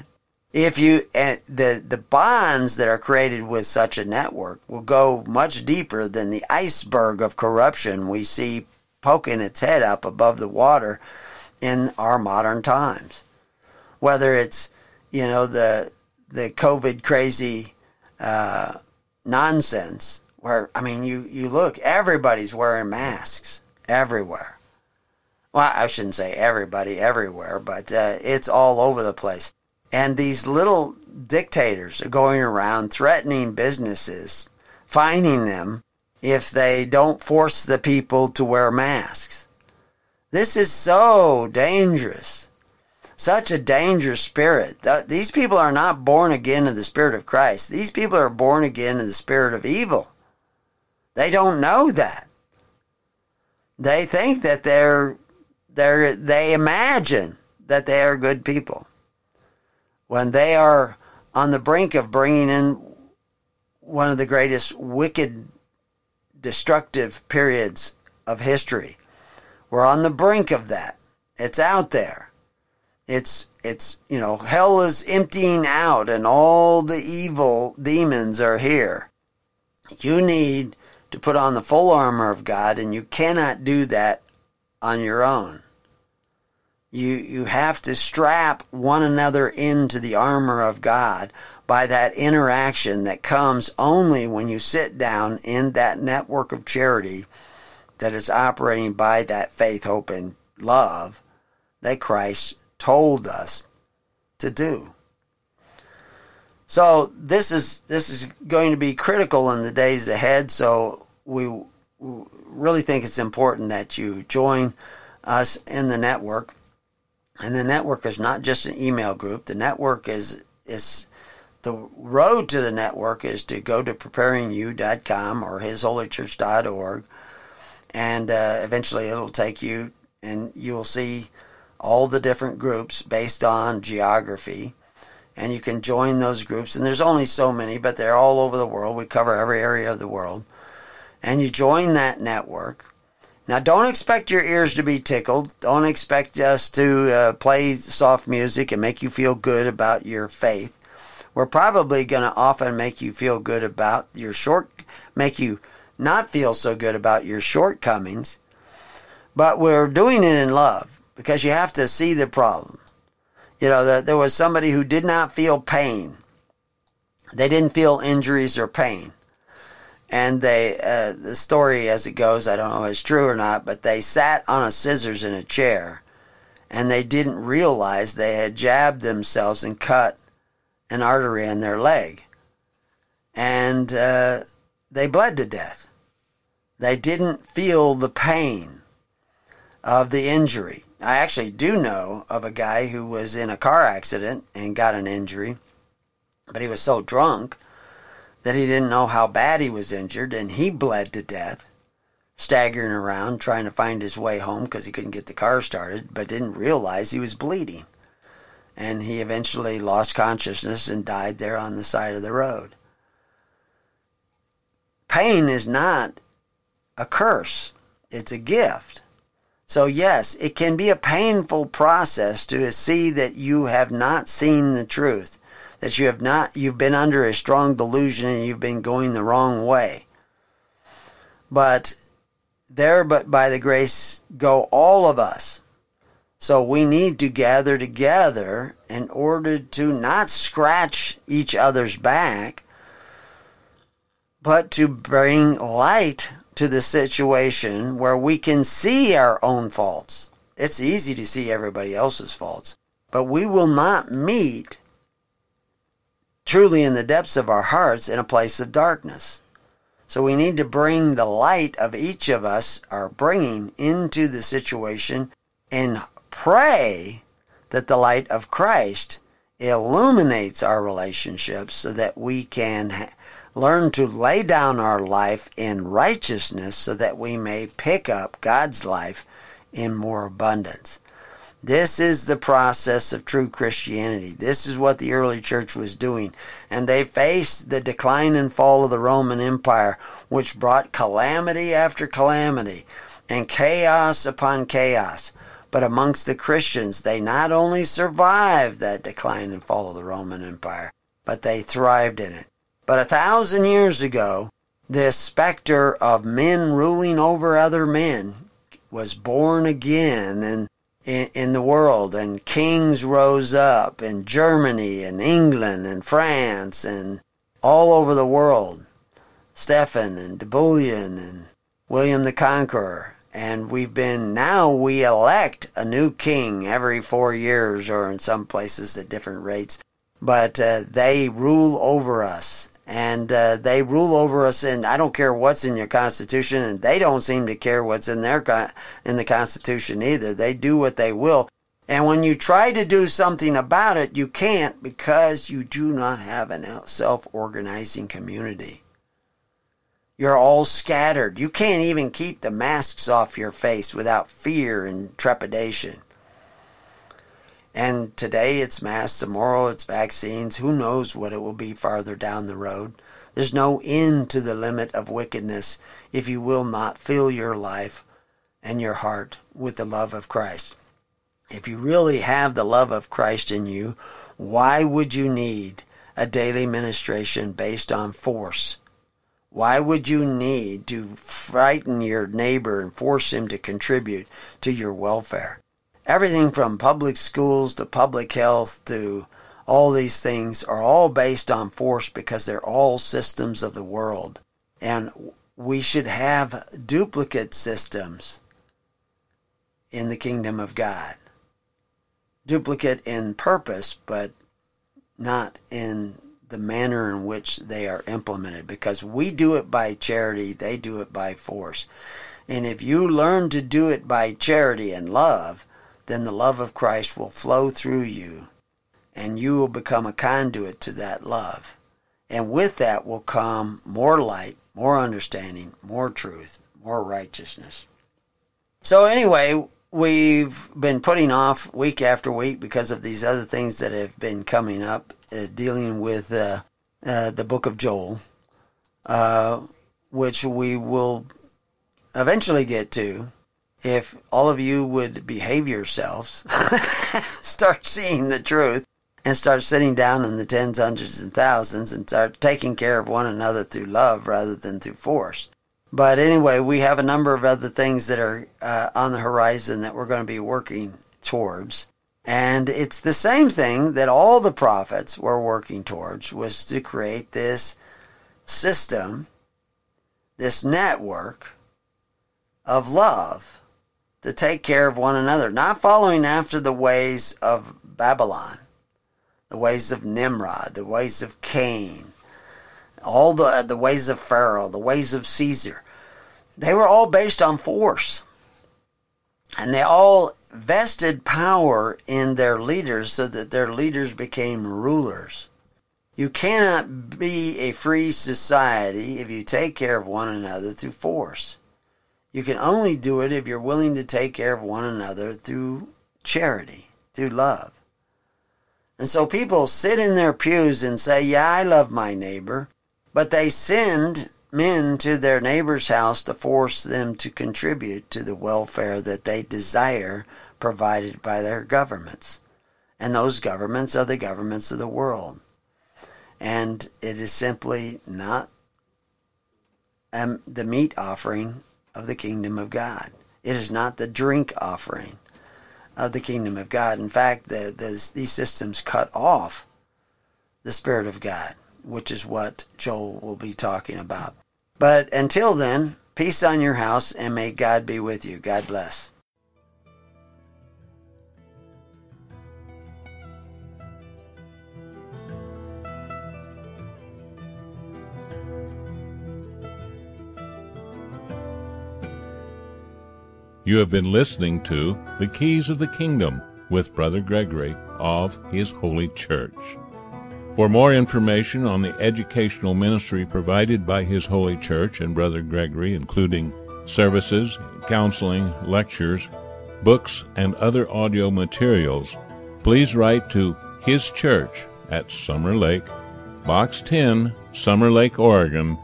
The bonds that are created with such a network will go much deeper than the iceberg of corruption we see poking its head up above the water in our modern times. Whether it's, the COVID crazy nonsense, where, you look, everybody's wearing masks everywhere. Well, I shouldn't say everybody everywhere, but it's all over the place. And these little dictators are going around threatening businesses, fining them if they don't force the people to wear masks. This is so dangerous. Such a dangerous spirit. These people are not born again of the Spirit of Christ. These people are born again of the spirit of evil. They don't know that. They think that they imagine that they are good people, when they are on the brink of bringing in one of the greatest wicked, destructive periods of history. We're on the brink of that. It's out there. It's hell is emptying out and all the evil demons are here. You need to put on the full armor of God, and you cannot do that on your own. You have to strap one another into the armor of God by that interaction that comes only when you sit down in that network of charity that is operating by that faith, hope, and love that Christ told us to do. So this is going to be critical in the days ahead, so we really think it's important that you join us in the network. And the network is not just an email group. The network is the road to the network is to go to preparingyou.com or hisholychurch.org, and eventually it'll take you, and you'll see all the different groups based on geography, and you can join those groups. And there's only so many, but they're all over the world. We cover every area of the world, and you join that network. Now, don't expect your ears to be tickled. Don't expect us to play soft music and make you feel good about your faith. We're probably going to often make you feel good about make you not feel so good about your shortcomings, but we're doing it in love because you have to see the problem. There was somebody who did not feel pain. They didn't feel injuries or pain. And the story as it goes, I don't know if it's true or not, but they sat on a scissors in a chair and they didn't realize they had jabbed themselves and cut an artery in their leg. And they bled to death. They didn't feel the pain of the injury. I actually do know of a guy who was in a car accident and got an injury, but he was so drunk that he didn't know how bad he was injured, and he bled to death, staggering around trying to find his way home because he couldn't get the car started, but didn't realize he was bleeding. And he eventually lost consciousness and died there on the side of the road. Pain is not a curse. It's a gift. So yes, it can be a painful process to see that you have not seen the truth, that you've been under a strong delusion and you've been going the wrong way. But by the grace go all of us. So we need to gather together in order to not scratch each other's back, but to bring light to the situation where we can see our own faults. It's easy to see everybody else's faults, but we will not meet truly in the depths of our hearts in a place of darkness. So we need to bring the light of each of us are bringing into the situation and pray that the light of Christ illuminates our relationships so that we can learn to lay down our life in righteousness so that we may pick up God's life in more abundance. This is the process of true Christianity. This is what the early church was doing. And they faced the decline and fall of the Roman Empire, which brought calamity after calamity and chaos upon chaos. But amongst the Christians, they not only survived that decline and fall of the Roman Empire, but they thrived in it. But 1,000 years ago, this specter of men ruling over other men was born again in the world, and kings rose up in Germany and England and France and all over the world. Stephen and Napoleon and William the Conqueror. And we elect a new king every 4 years, or in some places at different rates. But they rule over us. And they rule over us, and I don't care what's in your Constitution, and they don't seem to care what's in the Constitution either. They do what they will. And when you try to do something about it, you can't, because you do not have a self-organizing community. You're all scattered. You can't even keep the masks off your face without fear and trepidation. And today it's masks, tomorrow it's vaccines. Who knows what it will be farther down the road. There's no end to the limit of wickedness if you will not fill your life and your heart with the love of Christ. If you really have the love of Christ in you, why would you need a daily ministration based on force? Why would you need to frighten your neighbor and force him to contribute to your welfare? Everything from public schools to public health to all these things are all based on force because they're all systems of the world. And we should have duplicate systems in the kingdom of God. Duplicate in purpose, but not in the manner in which they are implemented. Because we do it by charity, they do it by force. And if you learn to do it by charity and love, then the love of Christ will flow through you, and you will become a conduit to that love. And with that will come more light, more understanding, more truth, more righteousness. So anyway, we've been putting off week after week because of these other things that have been coming up, dealing with the book of Joel, which we will eventually get to. If all of you would behave yourselves, start seeing the truth, and start sitting down in the tens, hundreds, and thousands and start taking care of one another through love rather than through force. But anyway, we have a number of other things that are on the horizon that we're going to be working towards. And it's the same thing that all the prophets were working towards, was to create this system, this network of love to take care of one another, not following after the ways of Babylon, the ways of Nimrod, the ways of Cain, all the ways of Pharaoh, the ways of Caesar. They were all based on force. And they all vested power in their leaders so that their leaders became rulers. You cannot be a free society if you take care of one another through force. You can only do it if you're willing to take care of one another through charity, through love. And so people sit in their pews and say, yeah, I love my neighbor, but they send men to their neighbor's house to force them to contribute to the welfare that they desire provided by their governments. And those governments are the governments of the world. And it is simply not the meat offering of the kingdom of God. It is not the drink offering of the kingdom of God. In fact, these systems cut off the Spirit of God, which is what Joel will be talking about. But until then, peace on your house, and may God be with you. God bless. You have been listening to The Keys of the Kingdom with Brother Gregory of His Holy Church. For more information on the educational ministry provided by His Holy Church and Brother Gregory, including services, counseling, lectures, books, and other audio materials, please write to His Church at Summer Lake, Box 10, Summer Lake, Oregon,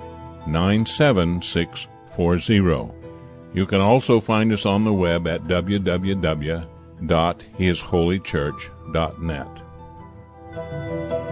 97640. You can also find us on the web at www.hisholychurch.net.